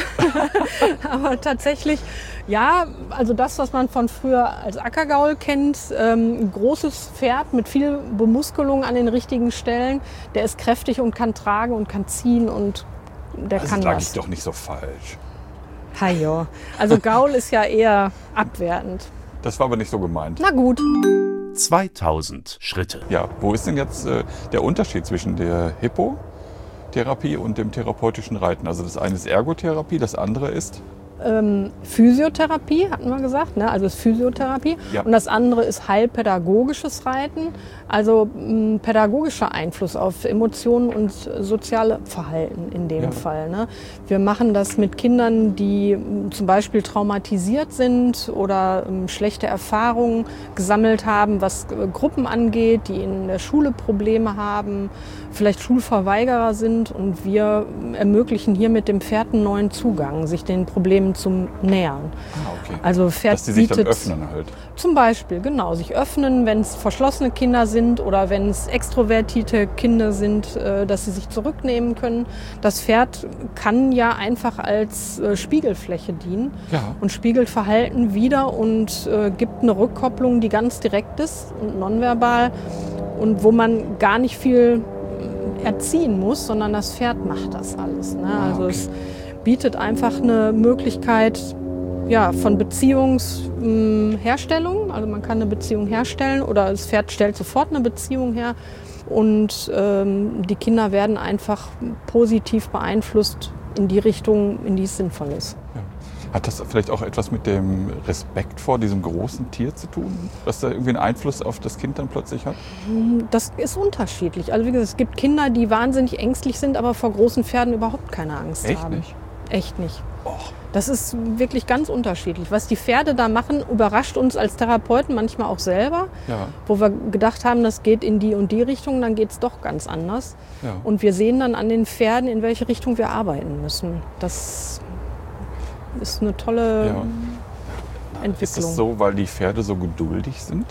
aber tatsächlich, ja, also das, was man von früher als Ackergaul kennt, ähm, ein großes Pferd mit viel Bemuskelung an den richtigen Stellen, der ist kräftig und kann tragen und kann ziehen und der
also
kann
lag
was.
Ich doch nicht so falsch.
Hajo. Also Gaul ist ja eher abwertend.
Das war aber nicht so gemeint.
Na gut.
zweitausend Schritte.
Ja, wo ist denn jetzt äh, der Unterschied zwischen der Hippotherapie und dem therapeutischen Reiten? Also das eine ist Ergotherapie, das andere ist?
Ähm, Physiotherapie, hatten wir gesagt, ne? Also ist Physiotherapie. Ja. Und das andere ist heilpädagogisches Reiten, also m, pädagogischer Einfluss auf Emotionen und soziale Verhalten in dem ja. Fall. Ne? Wir machen das mit Kindern, die m, zum Beispiel traumatisiert sind oder m, schlechte Erfahrungen gesammelt haben, was äh, Gruppen angeht, die in der Schule Probleme haben, vielleicht Schulverweigerer sind, und wir ermöglichen hier mit dem Pferd einen neuen Zugang, sich den Problemen zum Nähern.
Ah, okay.
Also Pferd
dass sie sich
bietet,
dann öffnen halt.
Zum Beispiel, genau, sich öffnen, wenn es verschlossene Kinder sind oder wenn es extrovertierte Kinder sind, äh, dass sie sich zurücknehmen können. Das Pferd kann ja einfach als äh, Spiegelfläche dienen
ja.
und spiegelt Verhalten wider und äh, gibt eine Rückkopplung, die ganz direkt ist und nonverbal und wo man gar nicht viel erziehen muss, sondern das Pferd macht das alles. Ne?
Ah,
also
okay.
es bietet einfach eine Möglichkeit ja, von Beziehungsherstellung. Also man kann eine Beziehung herstellen oder das Pferd stellt sofort eine Beziehung her und ähm, die Kinder werden einfach positiv beeinflusst in die Richtung, in die es sinnvoll ist.
Ja. Hat das vielleicht auch etwas mit dem Respekt vor diesem großen Tier zu tun? Dass da irgendwie einen Einfluss auf das Kind dann plötzlich hat?
Das ist unterschiedlich. Also wie gesagt, es gibt Kinder, die wahnsinnig ängstlich sind, aber vor großen Pferden überhaupt keine Angst
Echt
haben.
Nicht?
Echt nicht?
Och.
Das ist wirklich ganz unterschiedlich. Was die Pferde da machen, überrascht uns als Therapeuten manchmal auch selber.
Ja.
Wo wir gedacht haben, das geht in die und die Richtung, dann geht es doch ganz anders.
Ja.
Und wir sehen dann an den Pferden, in welche Richtung wir arbeiten müssen. Das ist eine tolle
ja.
Entwicklung.
Ist das so, weil die Pferde so geduldig sind?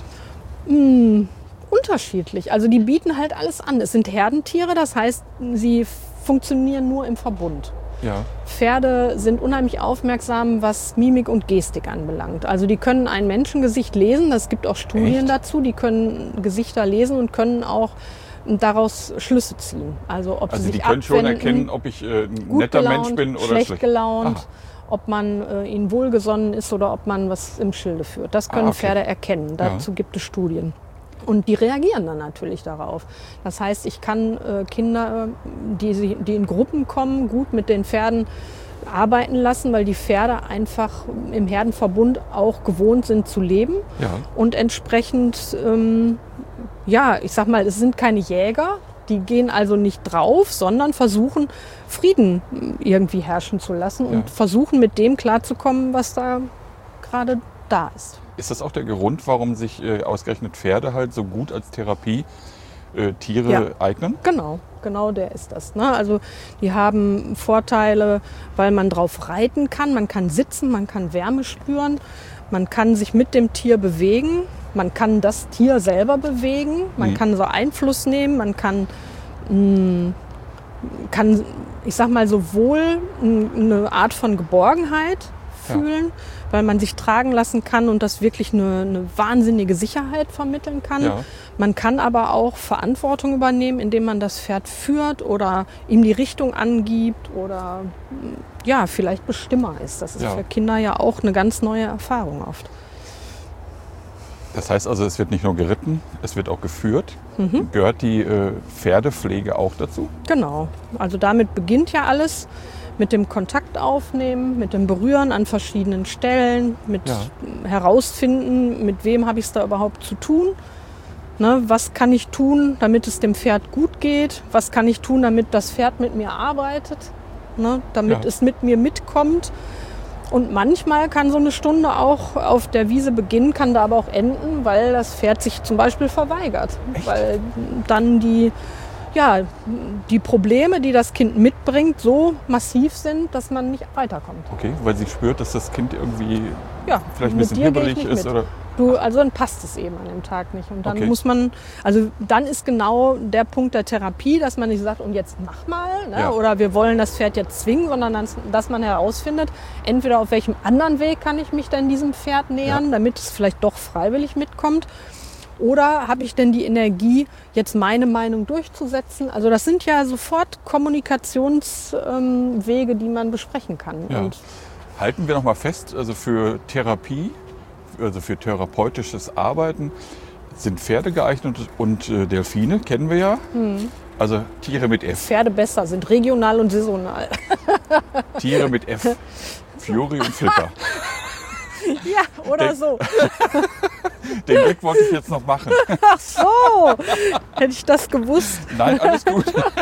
Mm, unterschiedlich. Also die bieten halt alles an. Es sind Herdentiere, das heißt, sie funktionieren nur im Verbund.
Ja.
Pferde sind unheimlich aufmerksam, was Mimik und Gestik anbelangt. Also die können ein Menschengesicht lesen, es gibt auch Studien
Echt?
dazu, die können Gesichter lesen und können auch daraus Schlüsse ziehen. Also ob
Also
sie
die
sich
können schon
abwenden,
erkennen, ob ich äh, ein
gut
netter
gelaunt,
Mensch bin oder
schlecht,
schlecht
gelaunt,
Aha.
ob man äh, ihnen wohlgesonnen ist oder ob man was im Schilde führt. Das können
Ah, okay.
Pferde erkennen. Dazu
Ja.
gibt es Studien. Und die reagieren dann natürlich darauf. Das heißt, ich kann äh, Kinder, die, die in Gruppen kommen, gut mit den Pferden arbeiten lassen, weil die Pferde einfach im Herdenverbund auch gewohnt sind zu leben.
Ja.
Und entsprechend, ähm, ja, ich sag mal, es sind keine Jäger, die gehen also nicht drauf, sondern versuchen, Frieden irgendwie herrschen zu lassen und
Ja.
versuchen, mit dem klarzukommen, was da gerade da ist.
Ist das auch der Grund, warum sich äh, ausgerechnet Pferde halt so gut als Therapie äh, Tiere
Ja.
eignen?
Genau, genau der ist das. Ne? Also die haben Vorteile, weil man drauf reiten kann, man kann sitzen, man kann Wärme spüren, man kann sich mit dem Tier bewegen, man kann das Tier selber bewegen, man
Mhm.
kann so Einfluss nehmen, man kann, mh, kann ich sag mal, sowohl mh, eine Art von Geborgenheit fühlen, ja. weil man sich tragen lassen kann und das wirklich eine, eine wahnsinnige Sicherheit vermitteln kann.
Ja.
Man kann aber auch Verantwortung übernehmen, indem man das Pferd führt oder ihm die Richtung angibt oder ja, vielleicht Bestimmer ist. Das ist
ja.
für Kinder ja auch eine ganz neue Erfahrung oft.
Das heißt also, es wird nicht nur geritten, es wird auch geführt.
Mhm.
Gehört die äh, Pferdepflege auch dazu?
Genau. Also damit beginnt ja alles. mit dem Kontakt aufnehmen, mit dem Berühren an verschiedenen Stellen, mit ja. herausfinden, mit wem habe ich es da überhaupt zu tun. Ne, was kann ich tun, damit es dem Pferd gut geht? Was kann ich tun, damit das Pferd mit mir arbeitet? Ne, damit ja. es mit mir mitkommt? Und manchmal kann so eine Stunde auch auf der Wiese beginnen, kann da aber auch enden, weil das Pferd sich zum Beispiel verweigert.
Echt?
Weil dann die, ja, die Probleme, die das Kind mitbringt, so massiv sind, dass man nicht weiterkommt.
Okay, weil sie spürt, dass das Kind irgendwie
ja,
vielleicht ein bisschen hibbelig ist? Oder?
Du, also dann passt es eben an dem Tag nicht. Und dann
okay.
muss man, also dann ist genau der Punkt der Therapie, dass man nicht sagt, und jetzt mach mal, ne? ja. oder wir wollen das Pferd jetzt zwingen, sondern dass, dass man herausfindet, entweder auf welchem anderen Weg kann ich mich denn diesem Pferd nähern, ja. damit es vielleicht doch freiwillig mitkommt. Oder habe ich denn die Energie, jetzt meine Meinung durchzusetzen? Also das sind ja sofort Kommunikationswege, ähm, die man besprechen kann.
Ja.
Und
halten wir noch mal fest, also für Therapie, also für therapeutisches Arbeiten sind Pferde geeignet und äh, Delfine kennen wir ja. Hm. Also Tiere mit F.
Pferde besser, sind regional und saisonal.
Tiere mit F. Fury und Flipper.
Ja, oder den, so.
Den Blick wollte ich jetzt noch machen.
Ach so, hätte ich das gewusst.
Nein, alles gut.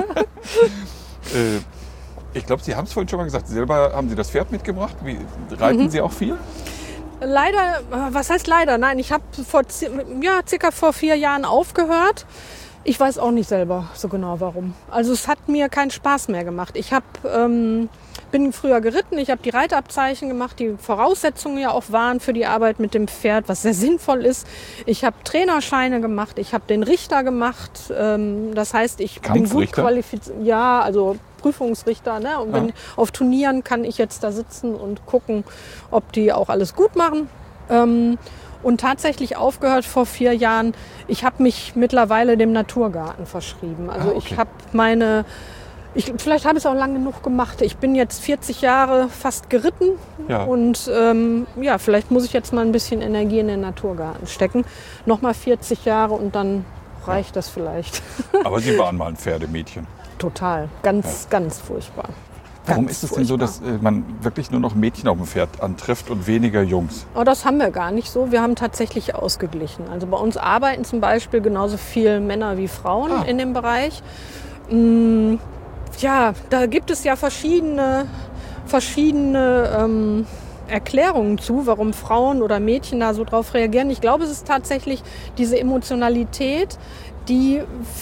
äh, ich glaube, Sie haben es vorhin schon mal gesagt, selber haben Sie das Pferd mitgebracht. Wie, reiten mhm. Sie auch viel?
Leider, was heißt leider? Nein, ich habe vor ja, circa vor vier Jahren aufgehört. Ich weiß auch nicht selber so genau warum. Also es hat mir keinen Spaß mehr gemacht. Ich hab, ähm, bin früher geritten, ich habe die Reitabzeichen gemacht, die Voraussetzungen ja auch waren für die Arbeit mit dem Pferd, was sehr sinnvoll ist. Ich habe Trainerscheine gemacht, ich habe den Richter gemacht. Ähm, das heißt, ich bin gut qualifiziert. Ja, also Prüfungsrichter. Ne? Und wenn, ja. auf Turnieren kann ich jetzt da sitzen und gucken, ob die auch alles gut machen. Ähm, und tatsächlich aufgehört vor vier Jahren. Ich habe mich mittlerweile dem Naturgarten verschrieben. Also ah, okay. ich habe meine, ich, vielleicht habe ich es auch lange genug gemacht. Ich bin jetzt vierzig Jahre fast geritten. Ja. Und ähm, ja, vielleicht muss ich jetzt mal ein bisschen Energie in den Naturgarten stecken. Nochmal vierzig Jahre und dann reicht ja. das vielleicht.
Aber Sie waren mal ein Pferdemädchen.
Total, ganz, ja. ganz furchtbar.
Warum
ganz
ist es
furchtbar.
denn so, dass äh, man wirklich nur noch Mädchen auf dem Pferd antrifft und weniger Jungs?
Oh, das haben wir gar nicht so. Wir haben tatsächlich ausgeglichen. Also bei uns arbeiten zum Beispiel genauso viel Männer wie Frauen ah. in dem Bereich. Hm, ja, da gibt es ja verschiedene, verschiedene ähm, Erklärungen zu, warum Frauen oder Mädchen da so drauf reagieren. Ich glaube, es ist tatsächlich diese Emotionalität, die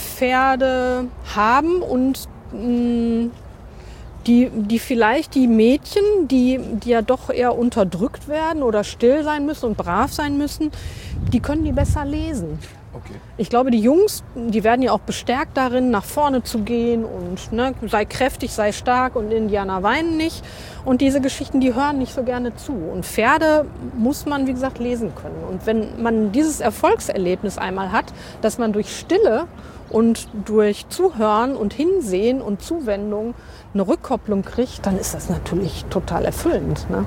Pferde haben und mh, die, die vielleicht die Mädchen, die, die ja doch eher unterdrückt werden oder still sein müssen und brav sein müssen, die können die besser lesen.
Okay.
Ich glaube, die Jungs, die werden ja auch bestärkt darin, nach vorne zu gehen und ne, sei kräftig, sei stark und Indianer weinen nicht. Und diese Geschichten, die hören nicht so gerne zu. Und Pferde muss man, wie gesagt, lesen können. Und wenn man dieses Erfolgserlebnis einmal hat, dass man durch Stille und durch Zuhören und Hinsehen und Zuwendung eine Rückkopplung kriegt, dann ist das natürlich total erfüllend. Ne?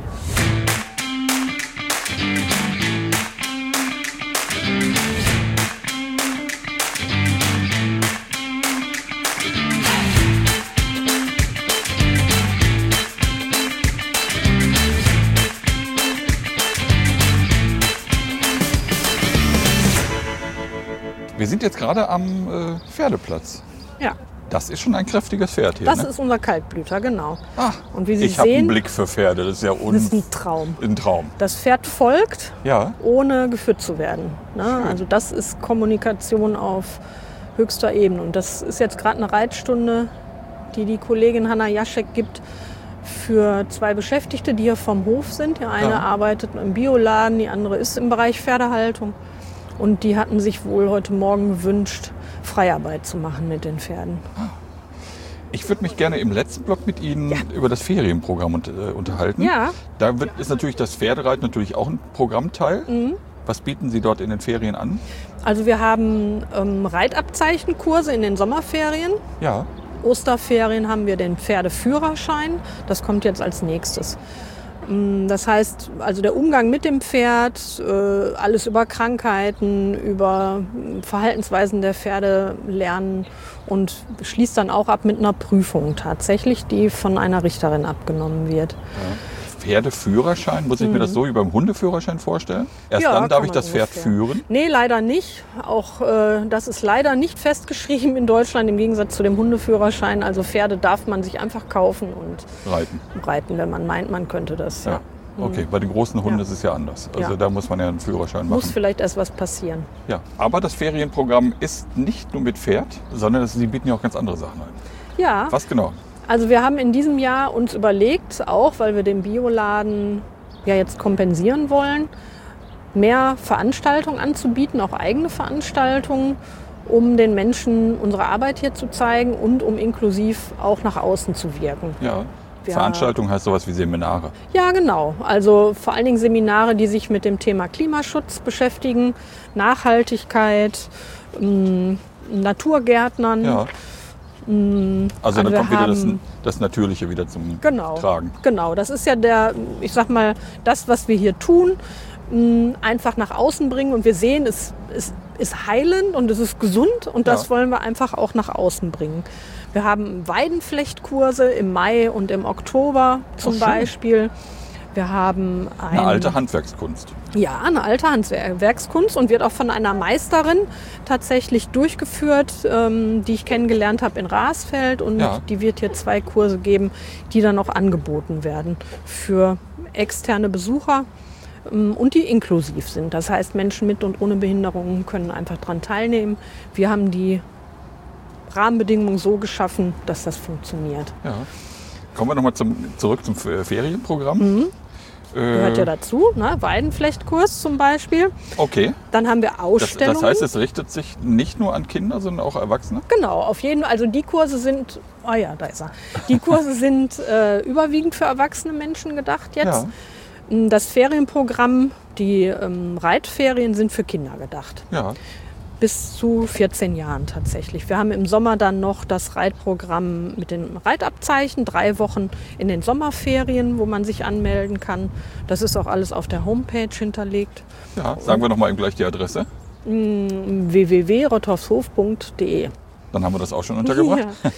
Wir sind jetzt gerade am äh, Pferdeplatz.
Ja.
Das ist schon ein kräftiges Pferd hier.
Das
ne?
ist unser Kaltblüter, genau.
Ah,
und wie Sie
ich habe
sehen,
einen Blick für Pferde. Das ist ja un-
das ist ein Traum.
Ein Traum.
Das Pferd folgt,
ja.
ohne geführt zu werden. Ne? Also das ist Kommunikation auf höchster Ebene. Und das ist jetzt gerade eine Reitstunde, die die Kollegin Hanna Jaschek gibt für zwei Beschäftigte, die hier vom Hof sind. Die eine ja. arbeitet im Bioladen, die andere ist im Bereich Pferdehaltung. Und die hatten sich wohl heute Morgen gewünscht, Freiarbeit zu machen mit den Pferden.
Ich würde mich gerne im letzten Block mit Ihnen ja. über das Ferienprogramm und, äh, unterhalten.
Ja.
Da wird, ist natürlich das Pferdereiten natürlich auch ein Programmteil. Mhm. Was bieten Sie dort in den Ferien an?
Also wir haben ähm, Reitabzeichenkurse in den Sommerferien.
Ja.
Osterferien haben wir den Pferdeführerschein. Das kommt jetzt als nächstes. Das heißt, also der Umgang mit dem Pferd, alles über Krankheiten, über Verhaltensweisen der Pferde lernen und schließt dann auch ab mit einer Prüfung tatsächlich, die von einer Richterin abgenommen wird.
Ja. Pferdeführerschein, muss ich mhm. mir das so wie beim Hundeführerschein vorstellen? Erst
ja,
dann darf ich das Pferd
ungefähr
führen?
Nee, leider nicht. Auch äh, das ist leider nicht festgeschrieben in Deutschland, im Gegensatz zu dem Hundeführerschein. Also Pferde darf man sich einfach kaufen und
reiten,
reiten wenn man meint, man könnte das. Ja.
Ja. Okay, mhm. bei den großen Hunden
ja.
ist es ja anders. Also
ja.
da muss man ja einen Führerschein machen.
Muss vielleicht erst was passieren.
Ja, aber das Ferienprogramm ist nicht nur mit Pferd, sondern sie bieten ja auch ganz andere Sachen an.
Ja.
Was genau?
Also wir haben in diesem Jahr uns überlegt, auch weil wir den Bioladen ja jetzt kompensieren wollen, mehr Veranstaltungen anzubieten, auch eigene Veranstaltungen, um den Menschen unsere Arbeit hier zu zeigen und um inklusiv auch nach außen zu wirken.
Ja, wir Veranstaltung heißt sowas wie Seminare.
Ja, genau. Also vor allen Dingen Seminare, die sich mit dem Thema Klimaschutz beschäftigen, Nachhaltigkeit, ähm, Naturgärtnern.
Ja. Also, also dann kommt wieder das, das Natürliche wieder zum
genau,
Tragen.
Genau, das ist ja der, ich sag mal, das, was wir hier tun, einfach nach außen bringen und wir sehen, es, es ist heilend und es ist gesund und das ja. wollen wir einfach auch nach außen bringen. Wir haben Weidenflechtkurse im Mai und im Oktober zum oh, Beispiel. Wir haben ein,
eine alte Handwerkskunst.
Ja, eine alte Handwerkskunst und wird auch von einer Meisterin tatsächlich durchgeführt, ähm, die ich kennengelernt habe in Rasfeld. Und ja. die wird hier zwei Kurse geben, die dann auch angeboten werden für externe Besucher ähm, und die inklusiv sind. Das heißt, Menschen mit und ohne Behinderungen können einfach daran teilnehmen. Wir haben die Rahmenbedingungen so geschaffen, dass das funktioniert.
Ja. Kommen wir nochmal zum, zurück zum Ferienprogramm.
Mhm. Gehört ja dazu, ne? Weidenflechtkurs zum Beispiel.
Okay.
Dann haben wir Ausstellungen.
Das, das heißt, es richtet sich nicht nur an Kinder, sondern auch Erwachsene?
Genau, auf jeden Fall. Also die Kurse sind, oh ja, da ist er. Die Kurse sind äh, überwiegend für erwachsene Menschen gedacht jetzt. Ja. Das Ferienprogramm, die ähm, Reitferien sind für Kinder gedacht.
Ja.
Bis zu vierzehn Jahren tatsächlich. Wir haben im Sommer dann noch das Reitprogramm mit den Reitabzeichen, drei Wochen in den Sommerferien, wo man sich anmelden kann. Das ist auch alles auf der Homepage hinterlegt.
Ja, sagen wir noch mal eben gleich die Adresse.
w w w punkt rotthofshof punkt d e.
Dann haben wir das auch schon untergebracht.
Ja.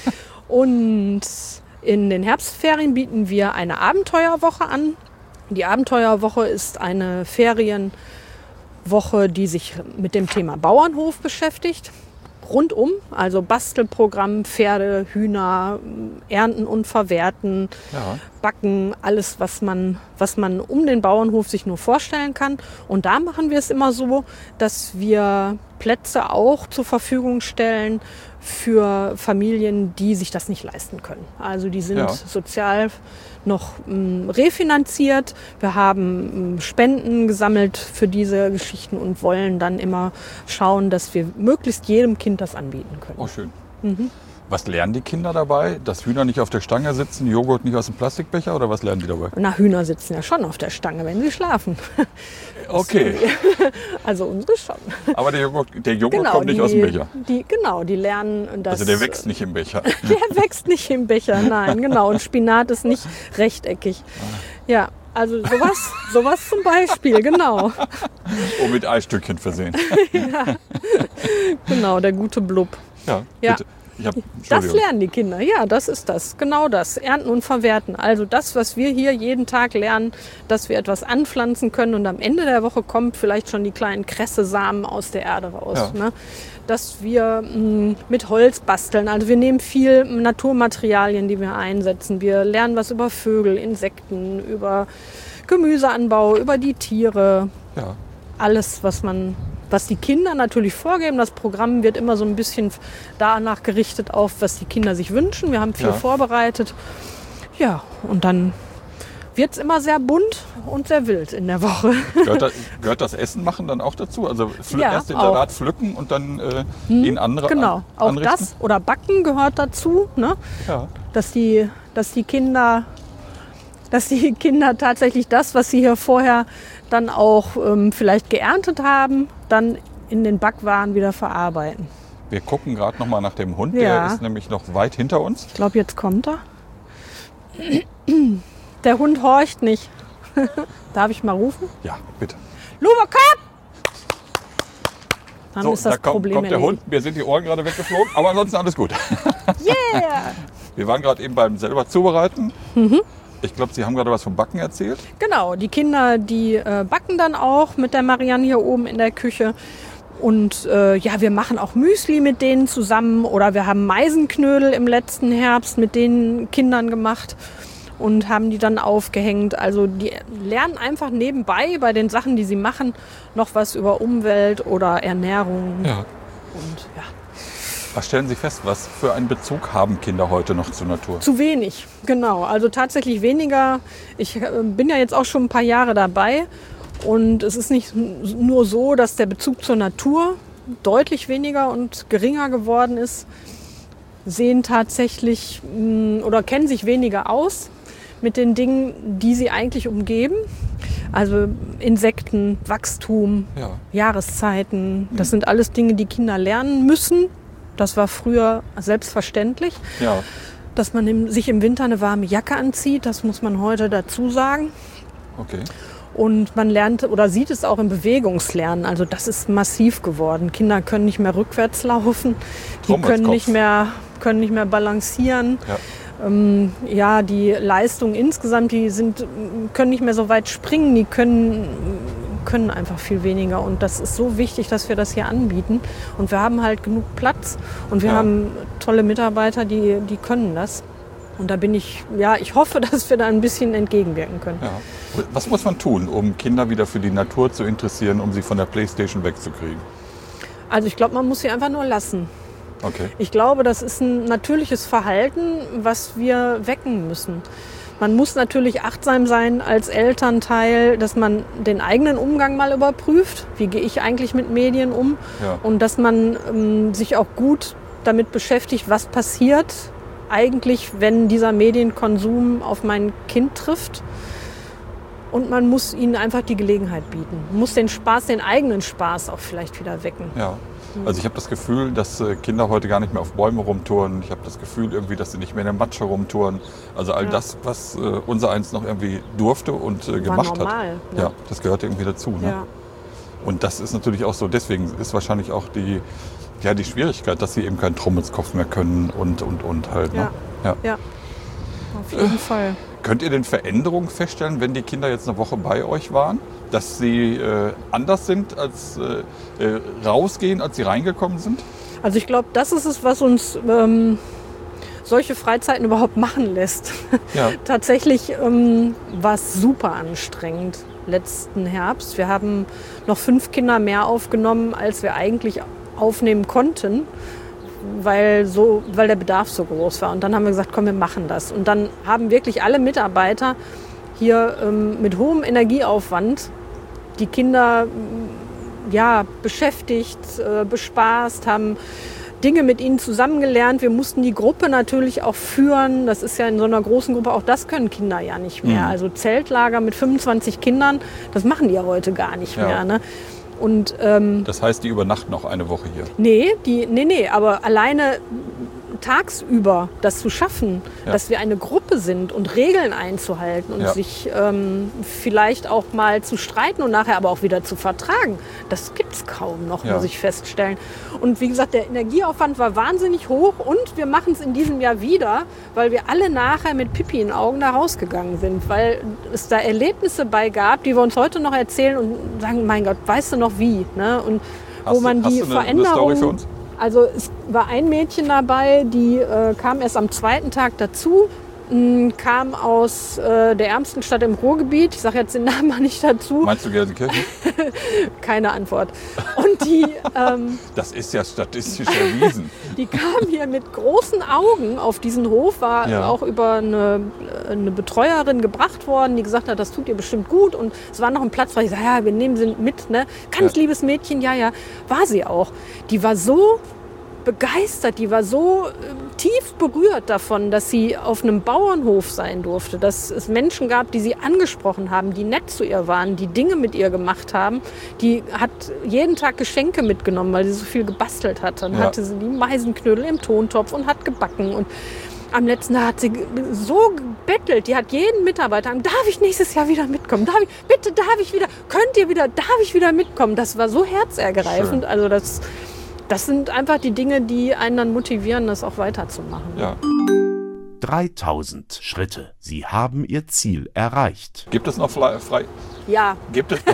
Und in den Herbstferien bieten wir eine Abenteuerwoche an. Die Abenteuerwoche ist eine Ferien Woche, die sich mit dem Thema Bauernhof beschäftigt. Rundum, also Bastelprogramm, Pferde, Hühner, Ernten und Verwerten,
ja.
Backen, alles, was man, was man um den Bauernhof sich nur vorstellen kann. Und da machen wir es immer so, dass wir Plätze auch zur Verfügung stellen für Familien, die sich das nicht leisten können. Also die sind
ja.
sozial noch mh, refinanziert. Wir haben mh, Spenden gesammelt für diese Geschichten und wollen dann immer schauen, dass wir möglichst jedem Kind das anbieten können.
Oh, schön.
Mhm.
Was lernen die Kinder dabei? Dass Hühner nicht auf der Stange sitzen, Joghurt nicht aus dem Plastikbecher oder was lernen die dabei?
Na, Hühner sitzen ja schon auf der Stange, wenn sie schlafen.
Okay.
Also unsere schon.
Aber der Joghurt, der Joghurt
genau,
kommt nicht
die,
aus dem Becher?
Die, genau, die lernen das.
Also der wächst nicht im Becher?
Der wächst nicht im Becher, nein, genau. Und Spinat ist nicht rechteckig. Ja, also sowas, sowas zum Beispiel, genau.
Und mit Eistückchen versehen.
Ja, genau, der gute Blub.
Ja,
ja.
bitte. Ich hab,
das lernen die Kinder, ja, das ist das, genau das, ernten und verwerten. Also das, was wir hier jeden Tag lernen, dass wir etwas anpflanzen können und am Ende der Woche kommt vielleicht schon die kleinen Kresse-Samen aus der Erde raus. Ja. Ne? Dass wir mh, mit Holz basteln, also wir nehmen viel Naturmaterialien, die wir einsetzen. Wir lernen was über Vögel, Insekten, über Gemüseanbau, über die Tiere.
Ja.
Alles, was man... Was die Kinder natürlich vorgeben, das Programm wird immer so ein bisschen danach gerichtet auf, was die Kinder sich wünschen. Wir haben viel ja. vorbereitet. Ja, und dann wird es immer sehr bunt und sehr wild in der Woche.
Gehört das, gehört das Essen machen dann auch dazu? Also
ja,
erst den Salat pflücken und dann äh,
hm,
ihn andere
Genau,
an,
auch
anrichten?
das oder Backen gehört dazu. Ne?
Ja.
Dass, die, dass die Kinder... dass die Kinder tatsächlich das, was sie hier vorher dann auch ähm, vielleicht geerntet haben, dann in den Backwaren wieder verarbeiten.
Wir gucken gerade noch mal nach dem Hund,
ja.
der ist nämlich noch weit hinter uns.
Ich glaube, jetzt kommt er. Der Hund horcht nicht. Darf ich mal rufen?
Ja, bitte.
Luba, komm! Dann
so,
ist das
da kommt,
Problem
kommt der
erledigt.
Hund. Mir sind die Ohren gerade weggeflogen, aber ansonsten alles gut.
Yeah!
Wir waren gerade eben beim selber Zubereiten. Mhm. Ich glaube, Sie haben gerade was vom Backen erzählt.
Genau, die Kinder, die äh, backen dann auch mit der Marianne hier oben in der Küche. Und äh, ja, wir machen auch Müsli mit denen zusammen. Oder wir haben Meisenknödel im letzten Herbst mit den Kindern gemacht und haben die dann aufgehängt. Also die lernen einfach nebenbei bei den Sachen, die sie machen, noch was über Umwelt oder Ernährung.
Ja.
Und ja.
Was stellen Sie fest, was für einen Bezug haben Kinder heute noch zur Natur?
Zu wenig, genau. Also tatsächlich weniger. Ich äh, bin ja jetzt auch schon ein paar Jahre dabei. Und es ist nicht nur so, dass der Bezug zur Natur deutlich weniger und geringer geworden ist. Sehen tatsächlich mh, oder kennen sich weniger aus mit den Dingen, die sie eigentlich umgeben. Also Insekten, Wachstum,
ja.
Jahreszeiten. Das sind alles Dinge, die Kinder lernen müssen. Das war früher selbstverständlich.
Ja.
Dass man im, sich im Winter eine warme Jacke anzieht, das muss man heute dazu sagen.
Okay.
Und man lernt oder sieht es auch im Bewegungslernen. Also das ist massiv geworden. Kinder können nicht mehr rückwärts laufen, die können nicht mehr, können nicht mehr balancieren. Ja. Ähm, ja, die Leistungen insgesamt, die sind, können nicht mehr so weit springen, die können, können einfach viel weniger. Und das ist so wichtig, dass wir das hier anbieten. Und wir haben halt genug Platz und wir ja. haben tolle Mitarbeiter, die, die können das. Und da bin ich, ja, ich hoffe, dass wir da ein bisschen entgegenwirken können.
Ja. Was muss man tun, um Kinder wieder für die Natur zu interessieren, um sie von der Playstation wegzukriegen?
Also ich glaube, man muss sie einfach nur lassen.
Okay.
Ich glaube, das ist ein natürliches Verhalten, was wir wecken müssen. Man muss natürlich achtsam sein als Elternteil, dass man den eigenen Umgang mal überprüft. Wie gehe ich eigentlich mit Medien um?
Ja.
Und dass man ähm, sich auch gut damit beschäftigt, was passiert eigentlich, wenn dieser Medienkonsum auf mein Kind trifft. Und man muss ihnen einfach die Gelegenheit bieten. Man muss den Spaß, den eigenen Spaß auch vielleicht wieder wecken.
Ja, also ich habe das Gefühl, dass Kinder heute gar nicht mehr auf Bäume rumtouren. Ich habe das Gefühl irgendwie, dass sie nicht mehr in der Matsche rumtouren. Also all ja. das, was äh, unser eins noch irgendwie durfte und äh, gemacht
normal,
hat.
Ja.
ja, das gehört irgendwie dazu. Ne?
Ja.
Und das ist natürlich auch so, deswegen ist wahrscheinlich auch die, ja, die Schwierigkeit, dass sie eben keinen Trommelskopf mehr können und, und, und halt. Ne?
Ja. Ja. ja, auf jeden äh. Fall.
Könnt ihr denn Veränderungen feststellen, wenn die Kinder jetzt eine Woche bei euch waren? Dass sie äh, anders sind, als äh, äh, rausgehen, als sie reingekommen sind?
Also ich glaube, das ist es, was uns ähm, solche Freizeiten überhaupt machen lässt. Ja. Tatsächlich ähm, war es super anstrengend letzten Herbst. Wir haben noch fünf Kinder mehr aufgenommen, als wir eigentlich aufnehmen konnten. Weil, so, weil der Bedarf so groß war. Und dann haben wir gesagt, komm, wir machen das. Und dann haben wirklich alle Mitarbeiter hier ähm, mit hohem Energieaufwand die Kinder ja, beschäftigt, äh, bespaßt, haben Dinge mit ihnen zusammengelernt. Wir mussten die Gruppe natürlich auch führen. Das ist ja in so einer großen Gruppe, auch das können Kinder ja nicht mehr. Mhm. Also Zeltlager mit fünfundzwanzig Kindern, das machen die ja heute gar nicht ja. mehr. Ne? Und, ähm,
das heißt, die übernachten noch eine Woche hier?
Nee, die, nee, nee, aber alleine tagsüber das zu schaffen, ja. dass wir eine Gruppe sind und Regeln einzuhalten und ja. sich ähm, vielleicht auch mal zu streiten und nachher aber auch wieder zu vertragen, das gibt es kaum noch, ja. muss ich feststellen. Und wie gesagt, der Energieaufwand war wahnsinnig hoch und wir machen es in diesem Jahr wieder, weil wir alle nachher mit Pipi in den Augen da rausgegangen sind, weil es da Erlebnisse bei gab, die wir uns heute noch erzählen und sagen, mein Gott, weißt du noch wie? Ne? Und
hast
wo man
du,
die
hast du eine,
Veränderung...
eine Story für uns?
Also es war ein Mädchen dabei, die äh, kam erst am zweiten Tag dazu, mh, kam aus äh, der ärmsten Stadt im Ruhrgebiet. Ich sage jetzt den Namen mal nicht dazu.
Meinst du Gelsenkirchen?
Keine Antwort. Und die... Ähm,
das ist ja statistisch erwiesen.
Die kam hier mit großen Augen auf diesen Hof, war ja. auch über eine, eine Betreuerin gebracht worden, die gesagt hat, das tut ihr bestimmt gut. Und es war noch ein Platz, weil ich sage, ja, wir nehmen sie mit. Ne? Ganz ja. liebes Mädchen, ja, ja. War sie auch. Die war so begeistert, die war so äh, tief berührt davon, dass sie auf einem Bauernhof sein durfte, dass es Menschen gab, die sie angesprochen haben, die nett zu ihr waren, die Dinge mit ihr gemacht haben. Die hat jeden Tag Geschenke mitgenommen, weil sie so viel gebastelt hat. Dann ja. hatte sie die Meisenknödel im Tontopf und hat gebacken. Und Am letzten Tag hat sie so gebettelt. Die hat jeden Mitarbeiter, darf ich nächstes Jahr wieder mitkommen? Darf ich, bitte, darf ich wieder? Könnt ihr wieder? Darf ich wieder mitkommen? Das war so herzergreifend. Schön. Also das, das sind einfach die Dinge, die einen dann motivieren, das auch weiterzumachen.
Ja.
dreitausend Schritte. Sie haben Ihr Ziel erreicht.
Gibt es noch frei? frei?
Ja.
Gibt es?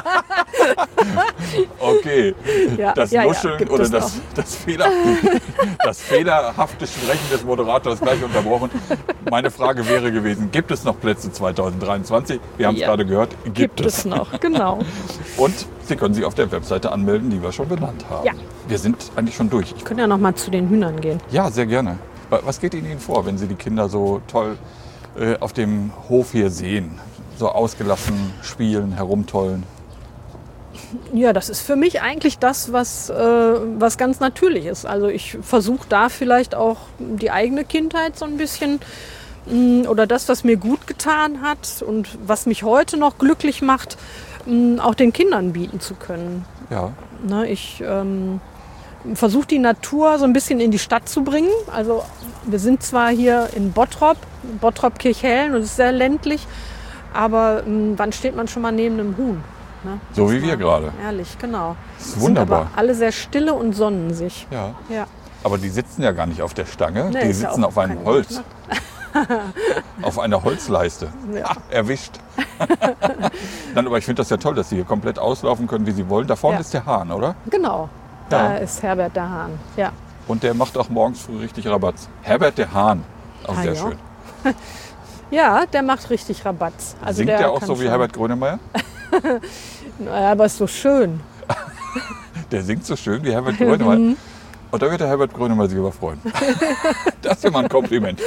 Okay.
Ja,
das
ja,
Nuscheln
ja,
oder das, das, Fehler, das fehlerhafte Sprechen des Moderators gleich unterbrochen. Meine Frage wäre gewesen, gibt es noch Plätze zwanzig dreiundzwanzig? Wir haben es
ja.
gerade gehört. Gibt,
gibt
es.
es noch, genau.
Und Sie können sich auf der Webseite anmelden, die wir schon benannt haben.
Ja.
Wir sind eigentlich schon durch.
Wir können ja noch mal zu den Hühnern gehen.
Ja, sehr gerne. Was geht Ihnen vor, wenn Sie die Kinder so toll äh, auf dem Hof hier sehen? So ausgelassen spielen, herumtollen?
Ja, das ist für mich eigentlich das, was, äh, was ganz natürlich ist. Also ich versuche da vielleicht auch die eigene Kindheit so ein bisschen mh, oder das, was mir gut getan hat und was mich heute noch glücklich macht, mh, auch den Kindern bieten zu können.
Ja.
Ne, ich ähm, versuche die Natur so ein bisschen in die Stadt zu bringen. Also wir sind zwar hier in Bottrop, Bottrop-Kirchhellen und es ist sehr ländlich, aber mh, wann steht man schon mal neben einem Huhn? Ne?
So
das
wie wir gerade.
Ehrlich, genau.
Das ist wunderbar.
Sind aber alle sehr stille und sonnen sich.
Ja.
Ja.
Aber die sitzen ja gar nicht auf der Stange,
Nee,
die
ist ja
sitzen
auch
auf einem
kein
Holz.
Hund,
Auf einer Holzleiste.
Ja.
Ah, erwischt. Dann, aber ich finde das ja toll, dass sie hier komplett auslaufen können, wie sie wollen. Da vorne
Ja.
ist der Hahn, oder?
Genau, da
Ja.
ist Herbert der Hahn. Ja.
Und der macht auch morgens früh richtig Rabatz. Herbert der Hahn. Auch
Ah,
sehr
ja.
schön.
ja, der macht richtig Rabatz. Also
Singt
der
der auch
kann
so wie
schon-
Herbert Grönemeyer?
Naja, aber ist so schön.
Der singt so schön wie Herbert Grönemeyer. Und da wird der Herbert Grönemeyer sich über freuen. Das ist ja mal ein Kompliment.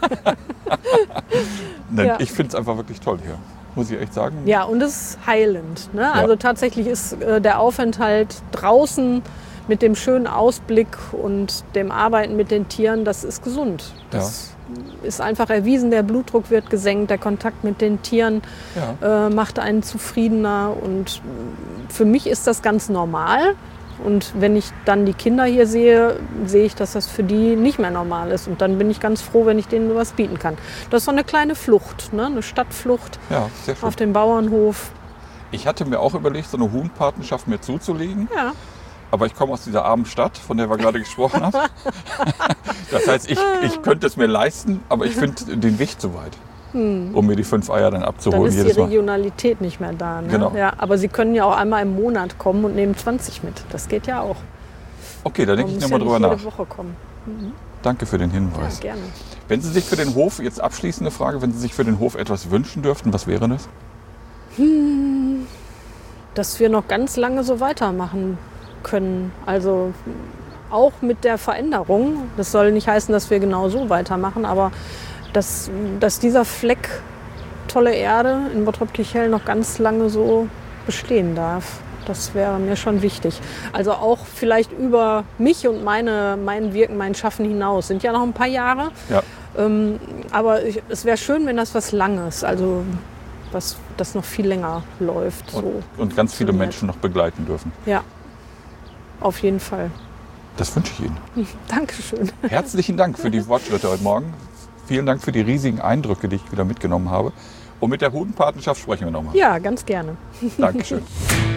Nein,
Ja.
ich finde es einfach wirklich toll hier. Muss ich echt sagen.
Ja, und es ist heilend. Ne? Also tatsächlich ist äh, der Aufenthalt draußen mit dem schönen Ausblick und dem Arbeiten mit den Tieren, das ist gesund. Das ist einfach erwiesen, der Blutdruck wird gesenkt, der Kontakt mit den Tieren
Ja.
äh, macht einen zufriedener. Und für mich ist das ganz normal. Und wenn ich dann die Kinder hier sehe, sehe ich, dass das für die nicht mehr normal ist. Und dann bin ich ganz froh, wenn ich denen sowas bieten kann. Das ist so eine kleine Flucht, ne? Eine Stadtflucht
Ja, sehr schön.
auf dem Bauernhof.
Ich hatte mir auch überlegt, so eine Huhnpatenschaft mir zuzulegen.
Ja.
Aber ich komme aus dieser armen Stadt, von der wir gerade gesprochen haben. Das heißt, ich, ich könnte es mir leisten, aber ich finde den Weg zu weit, hm. um mir die fünf Eier dann
Dann
abzuholen.
ist die
jedes Mal.
Regionalität nicht mehr da. Ne?
Genau.
Ja, aber Sie können ja auch einmal im Monat kommen und nehmen zwanzig mit. Das geht ja auch.
Okay, da denke
Man
ich
muss
nochmal
ja
drüber
nicht
nach.
jede Woche kommen.
Danke für den
Ja,
Hinweis.
gerne.
Wenn Sie sich für den Hof, jetzt abschließende Frage, wenn Sie sich für den Hof etwas wünschen dürften, was wäre das?
Dass wir noch ganz lange so weitermachen können. Also auch mit der Veränderung. Das soll nicht heißen, dass wir genau so weitermachen, aber dass, dass dieser Fleck tolle Erde in Bottrop-Kirchhellen noch ganz lange so bestehen darf. Das wäre mir schon wichtig. Also auch vielleicht über mich und meine, mein Wirken, mein Schaffen hinaus. Sind ja noch ein paar Jahre.
Ja.
Ähm, aber ich, es wäre schön, wenn das was Langes, also was das noch viel länger läuft.
Und,
So.
und ganz viele
funktioniert.
Menschen noch begleiten dürfen.
Ja, auf jeden Fall.
Das wünsche ich Ihnen.
Dankeschön.
Herzlichen Dank für die Fortschritte heute Morgen. Vielen Dank für die riesigen Eindrücke, die ich wieder mitgenommen habe. Und mit der Huhnpatenschaft sprechen wir nochmal.
Ja, ganz gerne.
Dankeschön.